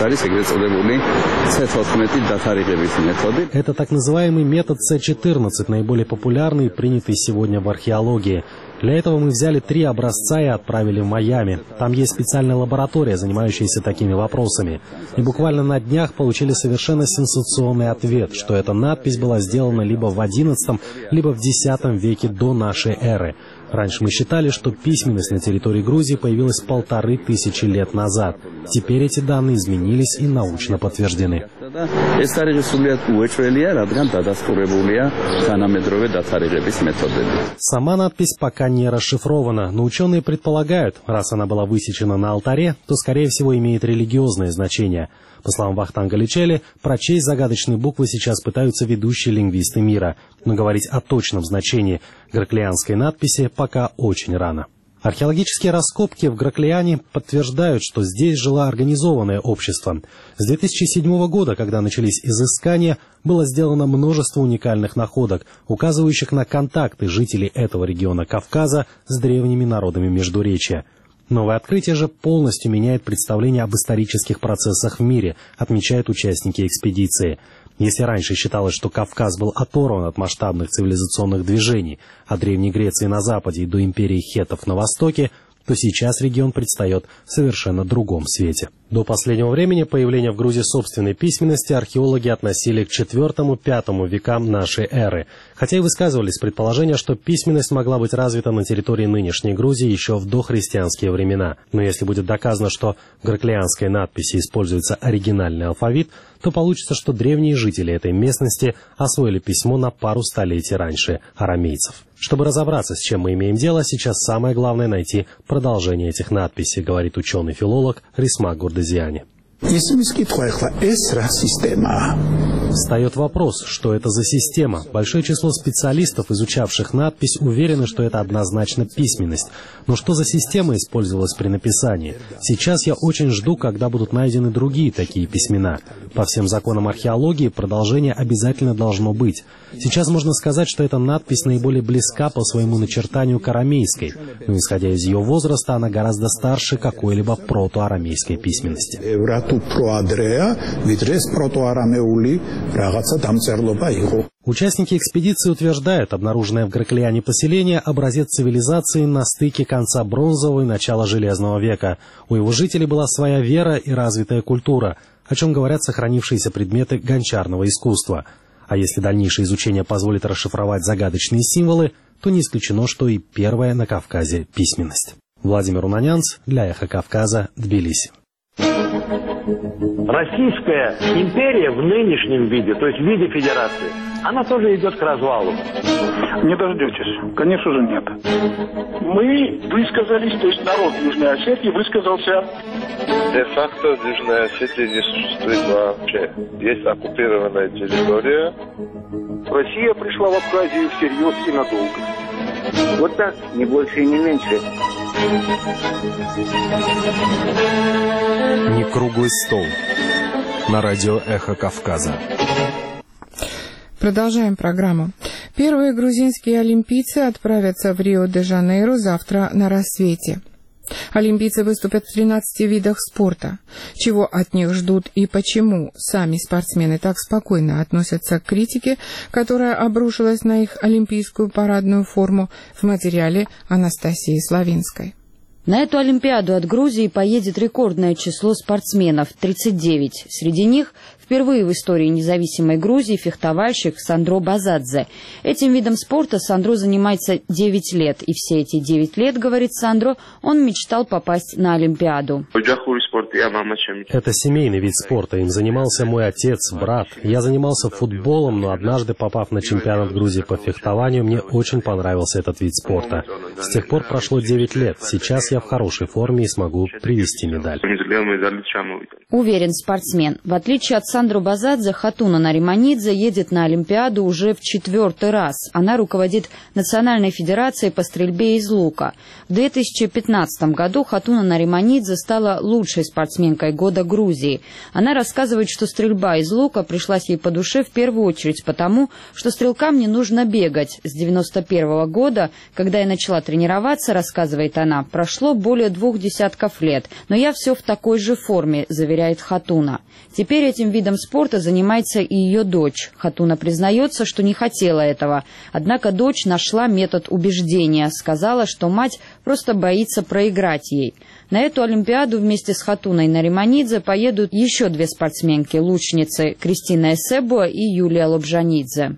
Это так называемый метод С14, наиболее популярный и принятый сегодня в археологии. Для этого мы взяли 3 образца и отправили в Майами. Там есть специальная лаборатория, занимающаяся такими вопросами. И буквально на днях получили совершенно сенсационный ответ, что эта надпись была сделана либо в XI, либо в X веке до нашей эры. Раньше мы считали, что письменность на территории Грузии появилась 1500 лет назад. Теперь эти данные изменились и научно подтверждены. Сама надпись пока не расшифрована, но ученые предполагают, раз она была высечена на алтаре, то, скорее всего, имеет религиозное значение. По словам Вахтанга Личелли, прочесть загадочные буквы сейчас пытаются ведущие лингвисты мира, но говорить о точном значении граклианской надписи пока очень рано. Археологические раскопки в Граклиане подтверждают, что здесь жило организованное общество. С 2007 года, когда начались изыскания, было сделано множество уникальных находок, указывающих на контакты жителей этого региона Кавказа с древними народами Междуречья. Новое открытие же полностью меняет представление об исторических процессах в мире, отмечают участники экспедиции. Если раньше считалось, что Кавказ был оторван от масштабных цивилизационных движений, от Древней Греции на западе и до империи хеттов на востоке, то сейчас регион предстает в совершенно другом свете. До последнего времени появление в Грузии собственной письменности археологи относили к IV-V векам нашей эры, хотя и высказывались предположения, что письменность могла быть развита на территории нынешней Грузии еще в дохристианские времена. Но если будет доказано, что в граклианской надписи используется оригинальный алфавит, то получится, что древние жители этой местности освоили письмо на пару столетий раньше арамейцев. Чтобы разобраться, с чем мы имеем дело, сейчас самое главное найти продолжение этих надписей, говорит ученый-филолог Рисмак Гурдезиани. Встает вопрос, что это за система. Большое число специалистов, изучавших надпись, уверены, что это однозначно письменность. Но что за система использовалась при написании? Сейчас я очень жду, когда будут найдены другие такие письмена. По всем законам археологии продолжение обязательно должно быть. Сейчас можно сказать, что эта надпись наиболее близка по своему начертанию к арамейской, но исходя из ее возраста, она гораздо старше какой-либо протоарамейской письменности. Участники экспедиции утверждают, обнаруженное в Граклиане поселение – образец цивилизации на стыке конца бронзового и начала железного века. У его жителей была своя вера и развитая культура, о чем говорят сохранившиеся предметы гончарного искусства. А если дальнейшее изучение позволит расшифровать загадочные символы, то не исключено, что и первая на Кавказе письменность. Владимир Унанянц для «Эхо Кавказа», Тбилиси. Российская империя в нынешнем виде, то есть в виде федерации, она тоже идет к развалу. Не дождетесь. Конечно же нет. Мы высказались, то есть народ Южной Осетии высказался. Де-факто Южная Осетия не существует вообще. Есть оккупированная территория. Россия пришла в Абхазию всерьез и надолго. Вот так, не больше и не меньше. Не круглый стол. На радио «Эхо Кавказа». Продолжаем программу. Первые грузинские олимпийцы отправятся в Рио-де-Жанейро завтра на рассвете. Олимпийцы выступят в 13 видах спорта. Чего от них ждут и почему сами спортсмены так спокойно относятся к критике, которая обрушилась на их олимпийскую парадную форму, в материале Анастасии Славинской. На эту Олимпиаду от Грузии поедет рекордное число спортсменов – 39. Среди них впервые в истории независимой Грузии фехтовальщик Сандро Базадзе. Этим видом спорта Сандро занимается 9 лет. И все эти 9 лет, говорит Сандро, он мечтал попасть на Олимпиаду. Это семейный вид спорта. Им занимался мой отец, брат. Я занимался футболом, но однажды, попав на чемпионат Грузии по фехтованию, мне очень понравился этот вид спорта. С тех пор прошло 9 лет. Сейчас я в хорошей форме и смогу привезти медаль. Уверен спортсмен. В отличие от Сандро Базадзе, Хатуна Нариманидзе едет на Олимпиаду уже в 4-й раз. Она руководит Национальной федерацией по стрельбе из лука. В 2015 году Хатуна Нариманидзе стала лучшей спортсменкой года Грузии. Она рассказывает, что стрельба из лука пришлась ей по душе в первую очередь потому, что стрелкам не нужно бегать. С 91 года, когда я начала тренироваться, рассказывает она, прошло более 2 десятков лет, но я все в такой же форме, заверяет Хатуна. Теперь этим видом спорта занимается и ее дочь. Хатуна признается, что не хотела этого. Однако дочь нашла метод убеждения, сказала, что мать просто боится проиграть ей. На эту Олимпиаду вместе с Хатуной Нариманидзе поедут еще 2 спортсменки-лучницы Кристина Эсебуа и Юлия Лобжанидзе.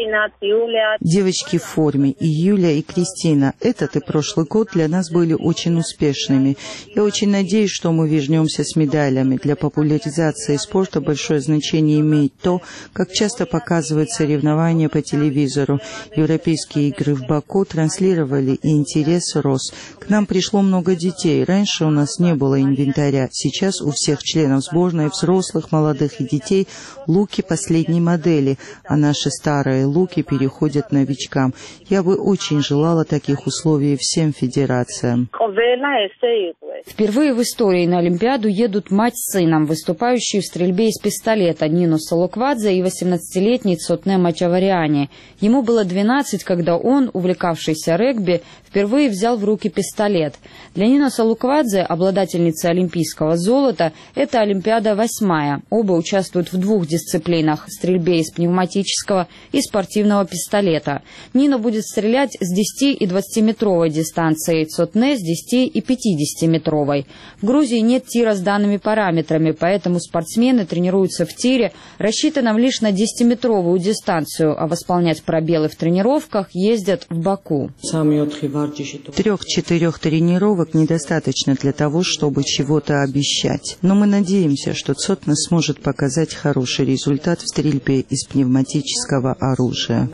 Девочки в форме, и Юлия, и Кристина. Этот и прошлый год для нас были очень успешными. Я очень надеюсь, что мы вернемся с медалями. Для популяризации спорта большое большое значение имеет то, как часто показывают соревнования по телевизору. Европейские игры в Баку транслировали, и интерес рос. К нам пришло много детей. Раньше у нас не было инвентаря. Сейчас у всех членов сборной, взрослых, молодых и детей, луки последней модели, а наши старые луки переходят новичкам. Я бы очень желала таких условий всем федерациям. Впервые в истории на Олимпиаду едут мать с сыном, выступающие в стрельбе из пистолета Нино Салуквадзе и 18-летний Цотне Мачавариани. Ему было 12, когда он, увлекавшийся регби, впервые взял в руки пистолет. Для Нино Салуквадзе, обладательницы олимпийского золота, это Олимпиада 8-я. Оба участвуют в двух дисциплинах – стрельбе из пневматического и спортивного пистолета. Нино будет стрелять с 10 и 20-метровой дистанции, Цотне с 10 и 50-метровой. В Грузии нет тира с данными параметрами, поэтому спортсмены тренируются в тире, рассчитанном лишь на 10-метровую дистанцию, а восполнять пробелы в тренировках ездят в Баку. 3-4 тренировок недостаточно для того, чтобы чего-то обещать. Но мы надеемся, что Цотне сможет показать хороший результат в стрельбе из пневматического оружия.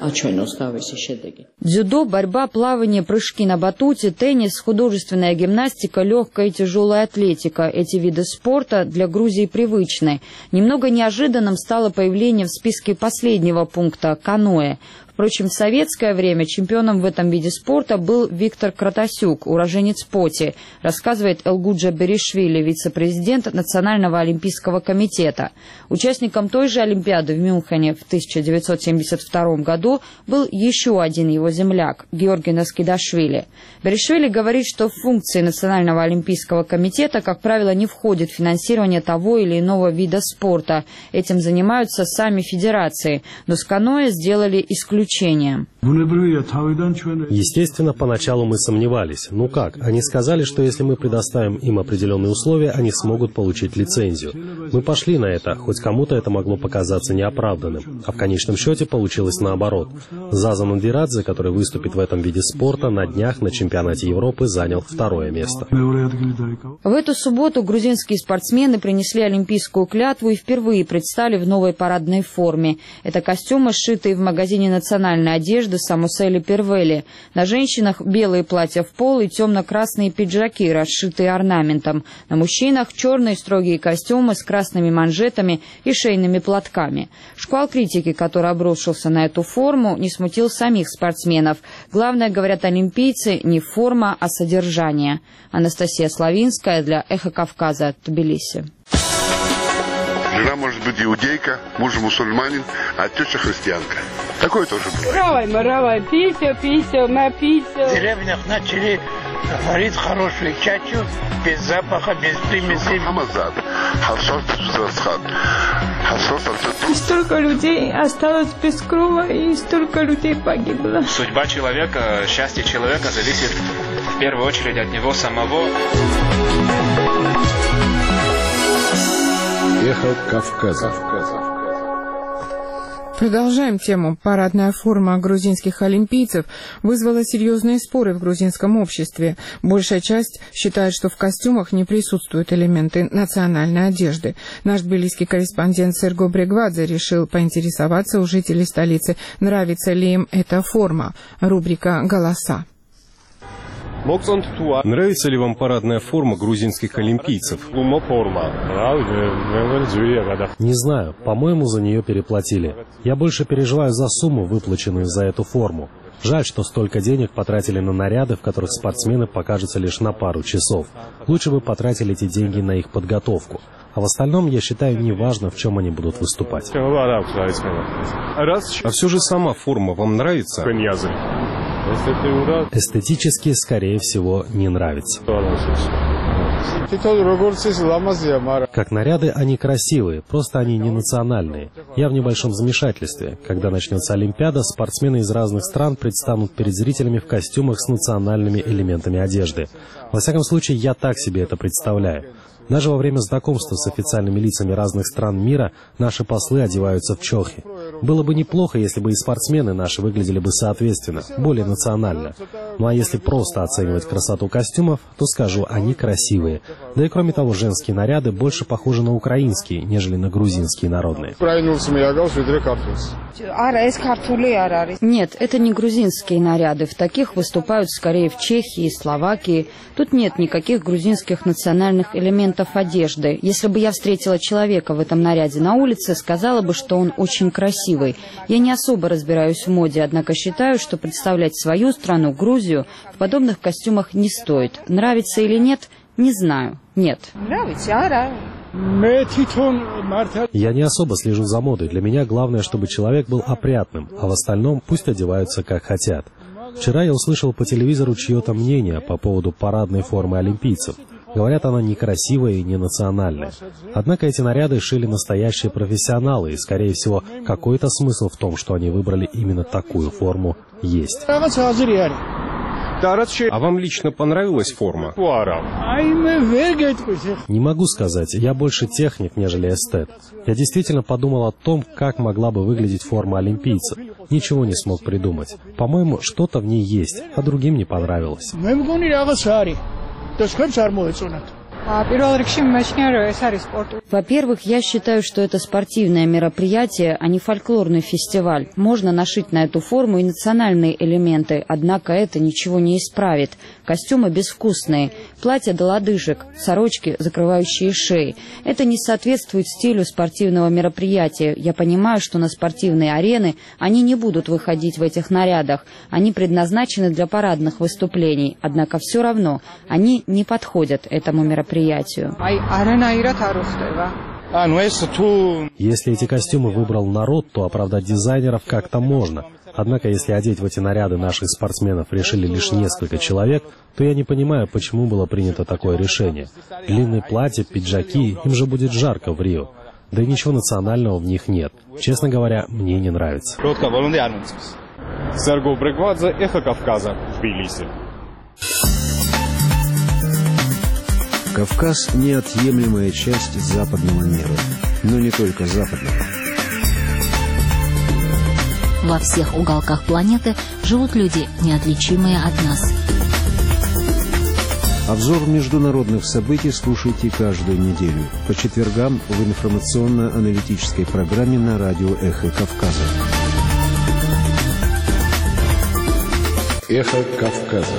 Дзюдо, борьба, плавание, прыжки на батуте, теннис, художественная гимнастика, легкая и тяжелая атлетика. Эти виды спорта для Грузии привычны. Немного неожиданным стало появление в списке последнего пункта – каноэ. Впрочем, в советское время чемпионом в этом виде спорта был Виктор Кратасюк, уроженец Поти, рассказывает Элгуджа Беришвили, вице-президент Национального олимпийского комитета. Участником той же Олимпиады в Мюнхене в 1972 году был еще один его земляк – Георгий Наскидашвили. Беришвили говорит, что в функции Национального олимпийского комитета, как правило, не входит финансирование того или иного вида спорта. Этим занимаются сами федерации, но с каноэ сделали исключение. Естественно, поначалу мы сомневались. Ну как? Они сказали, что если мы предоставим им определенные условия, они смогут получить лицензию. Мы пошли на это, хоть кому-то это могло показаться неоправданным. А в конечном счете получилось наоборот. Зазан Андирадзе, который выступит в этом виде спорта, на днях на чемпионате Европы занял 2-е место. В эту субботу грузинские спортсмены принесли олимпийскую клятву и впервые предстали в новой парадной форме. Это костюмы, сшитые в магазине национальной одежды Самусели Первели. На женщинах белые платья в пол и темно-красные пиджаки, расшитые орнаментом. На мужчинах черные строгие костюмы с красными манжетами и шейными платками. Шквал критики, который обрушился на эту форму, не смутил самих спортсменов. Главное, говорят олимпийцы, не форма, а содержание. Анастасия Славинская для «Эхо Кавказа», Тбилиси. Жена может быть иудейка, муж мусульманин, а теща христианка. Такое тоже бывает. В деревнях начали варить хорошую чачу, без запаха, без примесей. И столько людей осталось без крова, и столько людей погибло. Судьба человека, счастье человека зависит в первую очередь от него самого. Эхо Кавказа. Продолжаем тему. Парадная форма грузинских олимпийцев вызвала серьезные споры в грузинском обществе. Большая часть считает, что в костюмах не присутствуют элементы национальной одежды. Наш тбилисский корреспондент Серго Брегвадзе решил поинтересоваться у жителей столицы, нравится ли им эта форма. Рубрика «Голоса». Нравится ли вам парадная форма грузинских олимпийцев? Не знаю, по-моему, за нее переплатили. Я больше переживаю за сумму, выплаченную за эту форму. Жаль, что столько денег потратили на наряды, в которых спортсмены покажутся лишь на пару часов. Лучше бы потратили эти деньги на их подготовку. А в остальном, я считаю, неважно, в чем они будут выступать. А все же сама форма вам нравится? Эстетически, скорее всего, не нравится. Как наряды они красивые, просто они не национальные. Я в небольшом замешательстве. Когда начнется Олимпиада, спортсмены из разных стран предстанут перед зрителями в костюмах с национальными элементами одежды. Во всяком случае, я так себе это представляю. Даже во время знакомства с официальными лицами разных стран мира наши послы одеваются в чохи. Было бы неплохо, если бы и спортсмены наши выглядели бы соответственно, более национально. Ну а если просто оценивать красоту костюмов, то скажу, они красивые. Да и кроме того, женские наряды больше похожи на украинские, нежели на грузинские народные. Нет, это не грузинские наряды. В таких выступают скорее в Чехии и Словакии. Тут нет никаких грузинских национальных элементов одежды. Если бы я встретила человека в этом наряде на улице, сказала бы, что он очень красивый. Я не особо разбираюсь в моде, однако считаю, что представлять свою страну, Грузию, в подобных костюмах не стоит. Нравится или нет, не знаю. Нет. Я не особо слежу за модой. Для меня главное, чтобы человек был опрятным, а в остальном пусть одеваются как хотят. Вчера я услышал по телевизору чье-то мнение по поводу парадной формы олимпийцев. Говорят, она некрасивая и не национальная. Однако эти наряды шили настоящие профессионалы, и, скорее всего, какой-то смысл в том, что они выбрали именно такую форму, есть. А вам лично понравилась форма? Не могу сказать, я больше техник, нежели эстет. Я действительно подумал о том, как могла бы выглядеть форма олимпийца. Ничего не смог придумать. По-моему, что-то в ней есть, а другим не понравилось. Во-первых, я считаю, что это спортивное мероприятие, а не фольклорный фестиваль. Можно нашить на эту форму и национальные элементы, однако это ничего не исправит. Костюмы безвкусные, платья до лодыжек, сорочки, закрывающие шеи. Это не соответствует стилю спортивного мероприятия. Я понимаю, что на спортивные арены они не будут выходить в этих нарядах. Они предназначены для парадных выступлений, однако все равно они не подходят этому мероприятию. Если эти костюмы выбрал народ, то оправдать дизайнеров как-то можно. Однако, если одеть в эти наряды наших спортсменов решили лишь несколько человек, то я не понимаю, почему было принято такое решение. Длинные платья, пиджаки, им же будет жарко в Рио. Да и ничего национального в них нет. Честно говоря, мне не нравится. Серго Бригвадзе, Эхо Кавказа, Тбилиси. Кавказ – неотъемлемая часть западного мира, но не только западного. Во всех уголках планеты живут люди, неотличимые от нас. Обзор международных событий слушайте каждую неделю по четвергам в информационно-аналитической программе на радио «Эхо Кавказа». «Эхо Кавказа».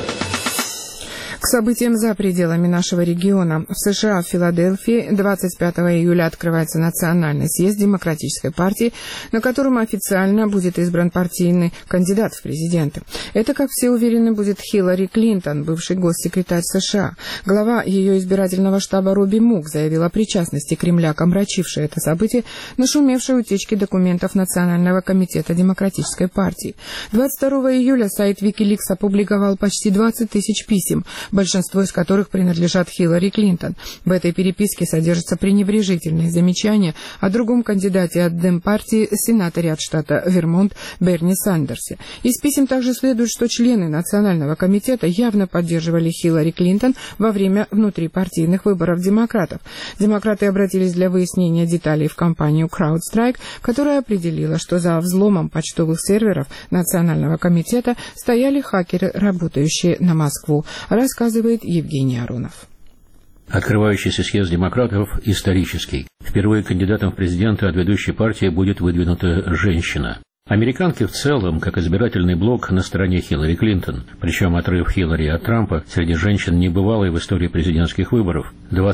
К событиям за пределами нашего региона. В США, в Филадельфии, 25 июля открывается Национальный съезд Демократической партии, на котором официально будет избран партийный кандидат в президенты. Это, как все уверены, будет Хиллари Клинтон, бывший госсекретарь США. Глава ее избирательного штаба Робби Мук заявил о причастности Кремля к омрачившей это событие нашумевшей утечке документов Национального комитета Демократической партии. 22 июля сайт Wikileaks опубликовал почти 20 тысяч писем, большинство из которых принадлежат Хиллари Клинтон. В этой переписке содержатся пренебрежительные замечания о другом кандидате от Демпартии, сенаторе от штата Вермонт Берни Сандерсе. Из писем также следует, что члены Национального комитета явно поддерживали Хиллари Клинтон во время внутрипартийных выборов демократов. Демократы обратились для выяснения деталей в компанию CrowdStrike, которая определила, что за взломом почтовых серверов Национального комитета стояли хакеры, работающие на Москву, рассказывает Евгений Аронов. Открывающийся съезд демократов исторический. Впервые кандидатом в президенты от ведущей партии будет выдвинута женщина. Американки в целом, как избирательный блок, на стороне Хиллари Клинтон. Причем отрыв Хиллари от Трампа среди женщин небывалый в истории президентских выборов.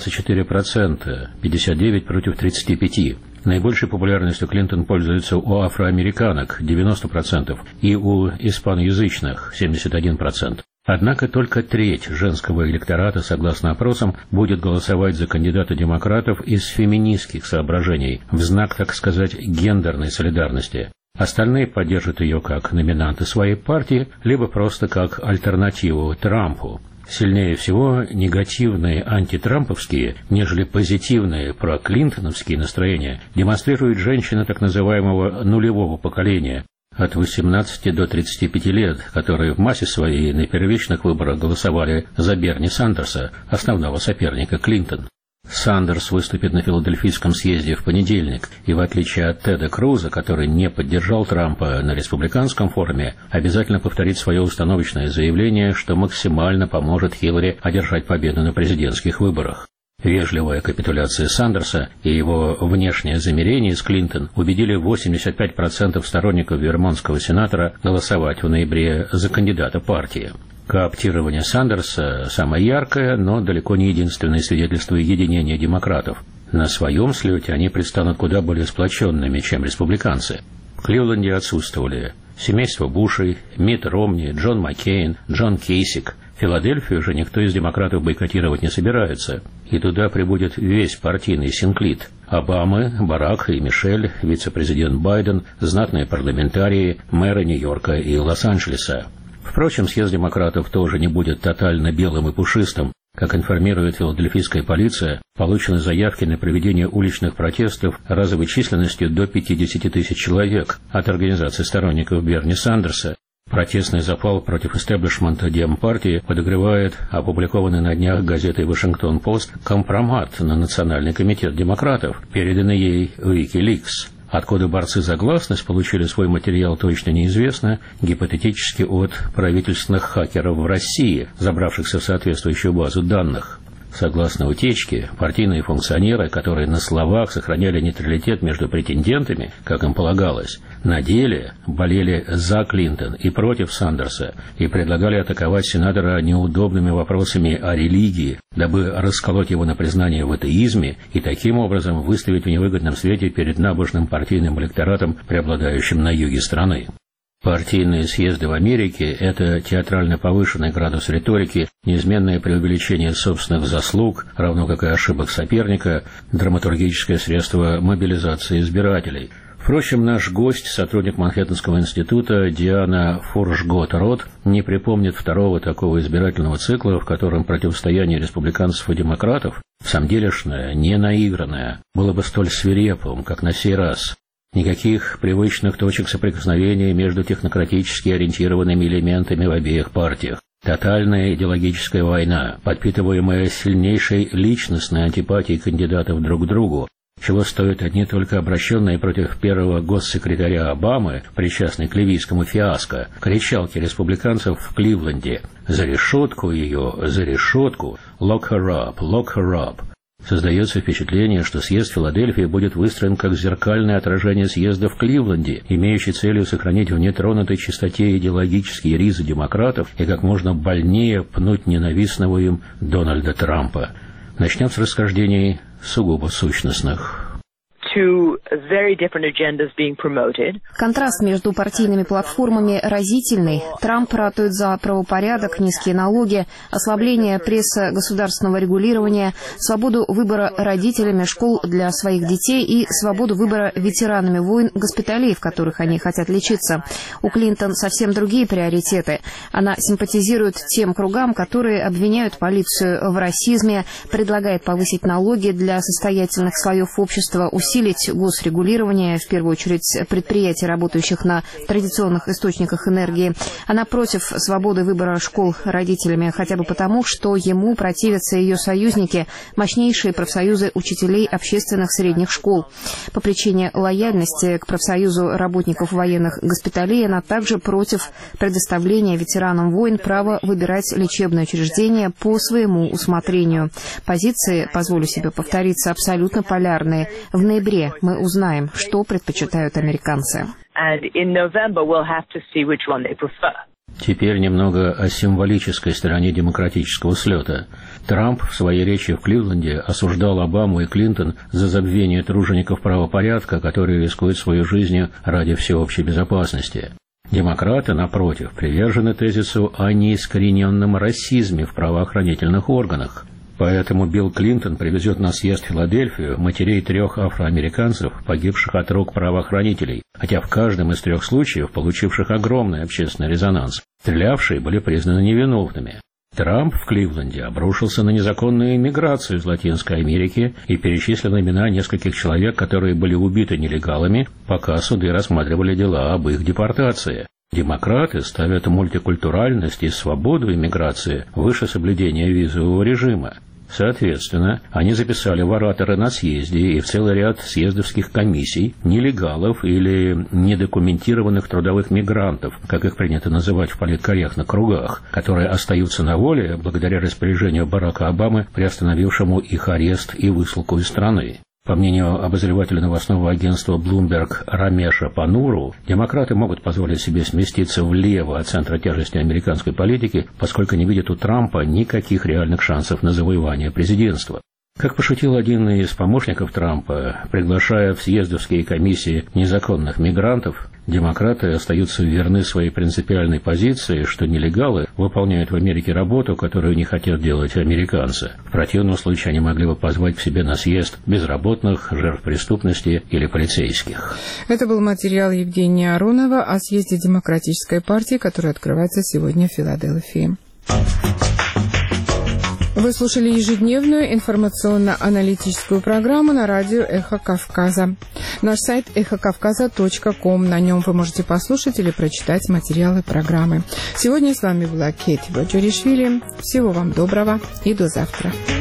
24%, 59 против 35%. Наибольшей популярностью Клинтон пользуется у афроамериканок, 90%, и у испаноязычных, 71%. Однако только треть женского электората, согласно опросам, будет голосовать за кандидата демократов из феминистских соображений, в знак, так сказать, гендерной солидарности. Остальные поддержат ее как номинанты своей партии, либо просто как альтернативу Трампу. Сильнее всего негативные антитрамповские, нежели позитивные проклинтоновские настроения демонстрируют женщины так называемого нулевого поколения, от 18 до 35 лет, которые в массе своей на первичных выборах голосовали за Берни Сандерса, основного соперника Клинтон. Сандерс выступит на Филадельфийском съезде в понедельник, и в отличие от Теда Круза, который не поддержал Трампа на республиканском форуме, обязательно повторит свое установочное заявление, что максимально поможет Хиллари одержать победу на президентских выборах. Вежливая капитуляция Сандерса и его внешнее замирение с Клинтон убедили 85% сторонников вермонтского сенатора голосовать в ноябре за кандидата партии. Кооптирование Сандерса – самое яркое, но далеко не единственное свидетельство единения демократов. На своем слете они предстанут куда более сплоченными, чем республиканцы. В Кливленде отсутствовали семейство Бушей, Митт Ромни, Джон Маккейн, Джон Кейсик. Филадельфию же никто из демократов бойкотировать не собирается, и туда прибудет весь партийный синклит. Обамы, Барак и Мишель, вице-президент Байден, знатные парламентарии, мэры Нью-Йорка и Лос-Анджелеса. Впрочем, съезд демократов тоже не будет тотально белым и пушистым. Как информирует филадельфийская полиция, получены заявки на проведение уличных протестов разовой численностью до 50 тысяч человек от организаций сторонников Берни Сандерса. Протестный запал против истеблишмента Демпартии подогревает опубликованный на днях газетой «Вашингтон-Пост» компромат на Национальный комитет демократов, переданный ей Wikileaks. Откуда борцы за гласность получили свой материал, точно неизвестно, гипотетически от правительственных хакеров в России, забравшихся в соответствующую базу данных. Согласно утечке, партийные функционеры, которые на словах сохраняли нейтралитет между претендентами, как им полагалось, на деле болели за Клинтон и против Сандерса и предлагали атаковать сенатора неудобными вопросами о религии, дабы расколоть его на признание в атеизме и таким образом выставить в невыгодном свете перед набожным партийным электоратом, преобладающим на юге страны. Партийные съезды в Америке – это театрально повышенный градус риторики, неизменное преувеличение собственных заслуг, равно как и ошибок соперника, драматургическое средство мобилизации избирателей. Впрочем, наш гость, сотрудник Манхэттенского института Диана Фуршгот-Рот, не припомнит второго такого избирательного цикла, в котором противостояние республиканцев и демократов, самделишное, не наигранное, было бы столь свирепым, как на сей раз. Никаких привычных точек соприкосновения между технократически ориентированными элементами в обеих партиях. Тотальная идеологическая война, подпитываемая сильнейшей личностной антипатией кандидатов друг к другу, чего стоят одни только обращенные против первого госсекретаря Обамы, причастный к ливийскому фиаско, кричалки республиканцев в Кливленде «За решетку ее, за решетку! Lock her up, lock her up!». Создается впечатление, что съезд Филадельфии будет выстроен как зеркальное отражение съезда в Кливленде, имеющий целью сохранить в нетронутой чистоте идеологические ризы демократов и как можно больнее пнуть ненавистного им Дональда Трампа. Начнем с расхождений сугубо сущностных. Контраст между партийными платформами разительный. Трамп ратует за правопорядок, низкие налоги, ослабление пресс-государственного регулирования, свободу выбора родителями школ для своих детей и свободу выбора ветеранами войн госпиталей, в которых они хотят лечиться. У Клинтон совсем другие приоритеты. Она симпатизирует тем кругам, которые обвиняют полицию в расизме, предлагает повысить налоги для состоятельных слоев общества, усилить госрегулирование, в первую очередь предприятий, работающих на традиционных источниках энергии. Она против свободы выбора школ родителями, хотя бы потому, что ему противятся ее союзники, мощнейшие профсоюзы учителей общественных средних школ. По причине лояльности к профсоюзу работников военных госпиталей она также против предоставления ветеранам войн права выбирать лечебное учреждение по своему усмотрению. Позиции, позволю себе повториться, абсолютно полярные. В ноябре мы узнаем, что предпочитают американцы. Теперь немного о символической стороне демократического слета. Трамп в своей речи в Кливленде осуждал Обаму и Клинтон за забвение тружеников правопорядка, которые рискуют свою жизнью ради всеобщей безопасности. Демократы, напротив, привержены тезису о неискорененном расизме в правоохранительных органах. Поэтому Билл Клинтон привезет на съезд в Филадельфию матерей 3 афроамериканцев, погибших от рук правоохранителей, хотя в каждом из 3 случаев, получивших огромный общественный резонанс, стрелявшие были признаны невиновными. Трамп в Кливленде обрушился на незаконную иммиграцию из Латинской Америки и перечислил имена нескольких человек, которые были убиты нелегалами, пока суды рассматривали дела об их депортации. Демократы ставят мультикультуральность и свободу иммиграции выше соблюдения визового режима. Соответственно, они записали в ораторы на съезде и в целый ряд съездовских комиссий нелегалов или недокументированных трудовых мигрантов, как их принято называть в политкорректных кругах, которые остаются на воле благодаря распоряжению Барака Обамы, приостановившему их арест и высылку из страны. По мнению обозревателя новостного агентства Bloomberg Рамеша Пануру, демократы могут позволить себе сместиться влево от центра тяжести американской политики, поскольку не видят у Трампа никаких реальных шансов на завоевание президентства. Как пошутил один из помощников Трампа, приглашая в съездовские комиссии незаконных мигрантов, демократы остаются верны своей принципиальной позиции, что нелегалы выполняют в Америке работу, которую не хотят делать американцы. В противном случае они могли бы позвать к себе на съезд безработных, жертв преступности или полицейских. Это был материал Евгения Аронова о съезде Демократической партии, который открывается сегодня в Филадельфии. Вы слушали ежедневную информационно-аналитическую программу на радио «Эхо Кавказа». Наш сайт эхокавказа.ком. На нем вы можете послушать или прочитать материалы программы. Сегодня с вами была Кетти Боджоришвили. Всего вам доброго и до завтра.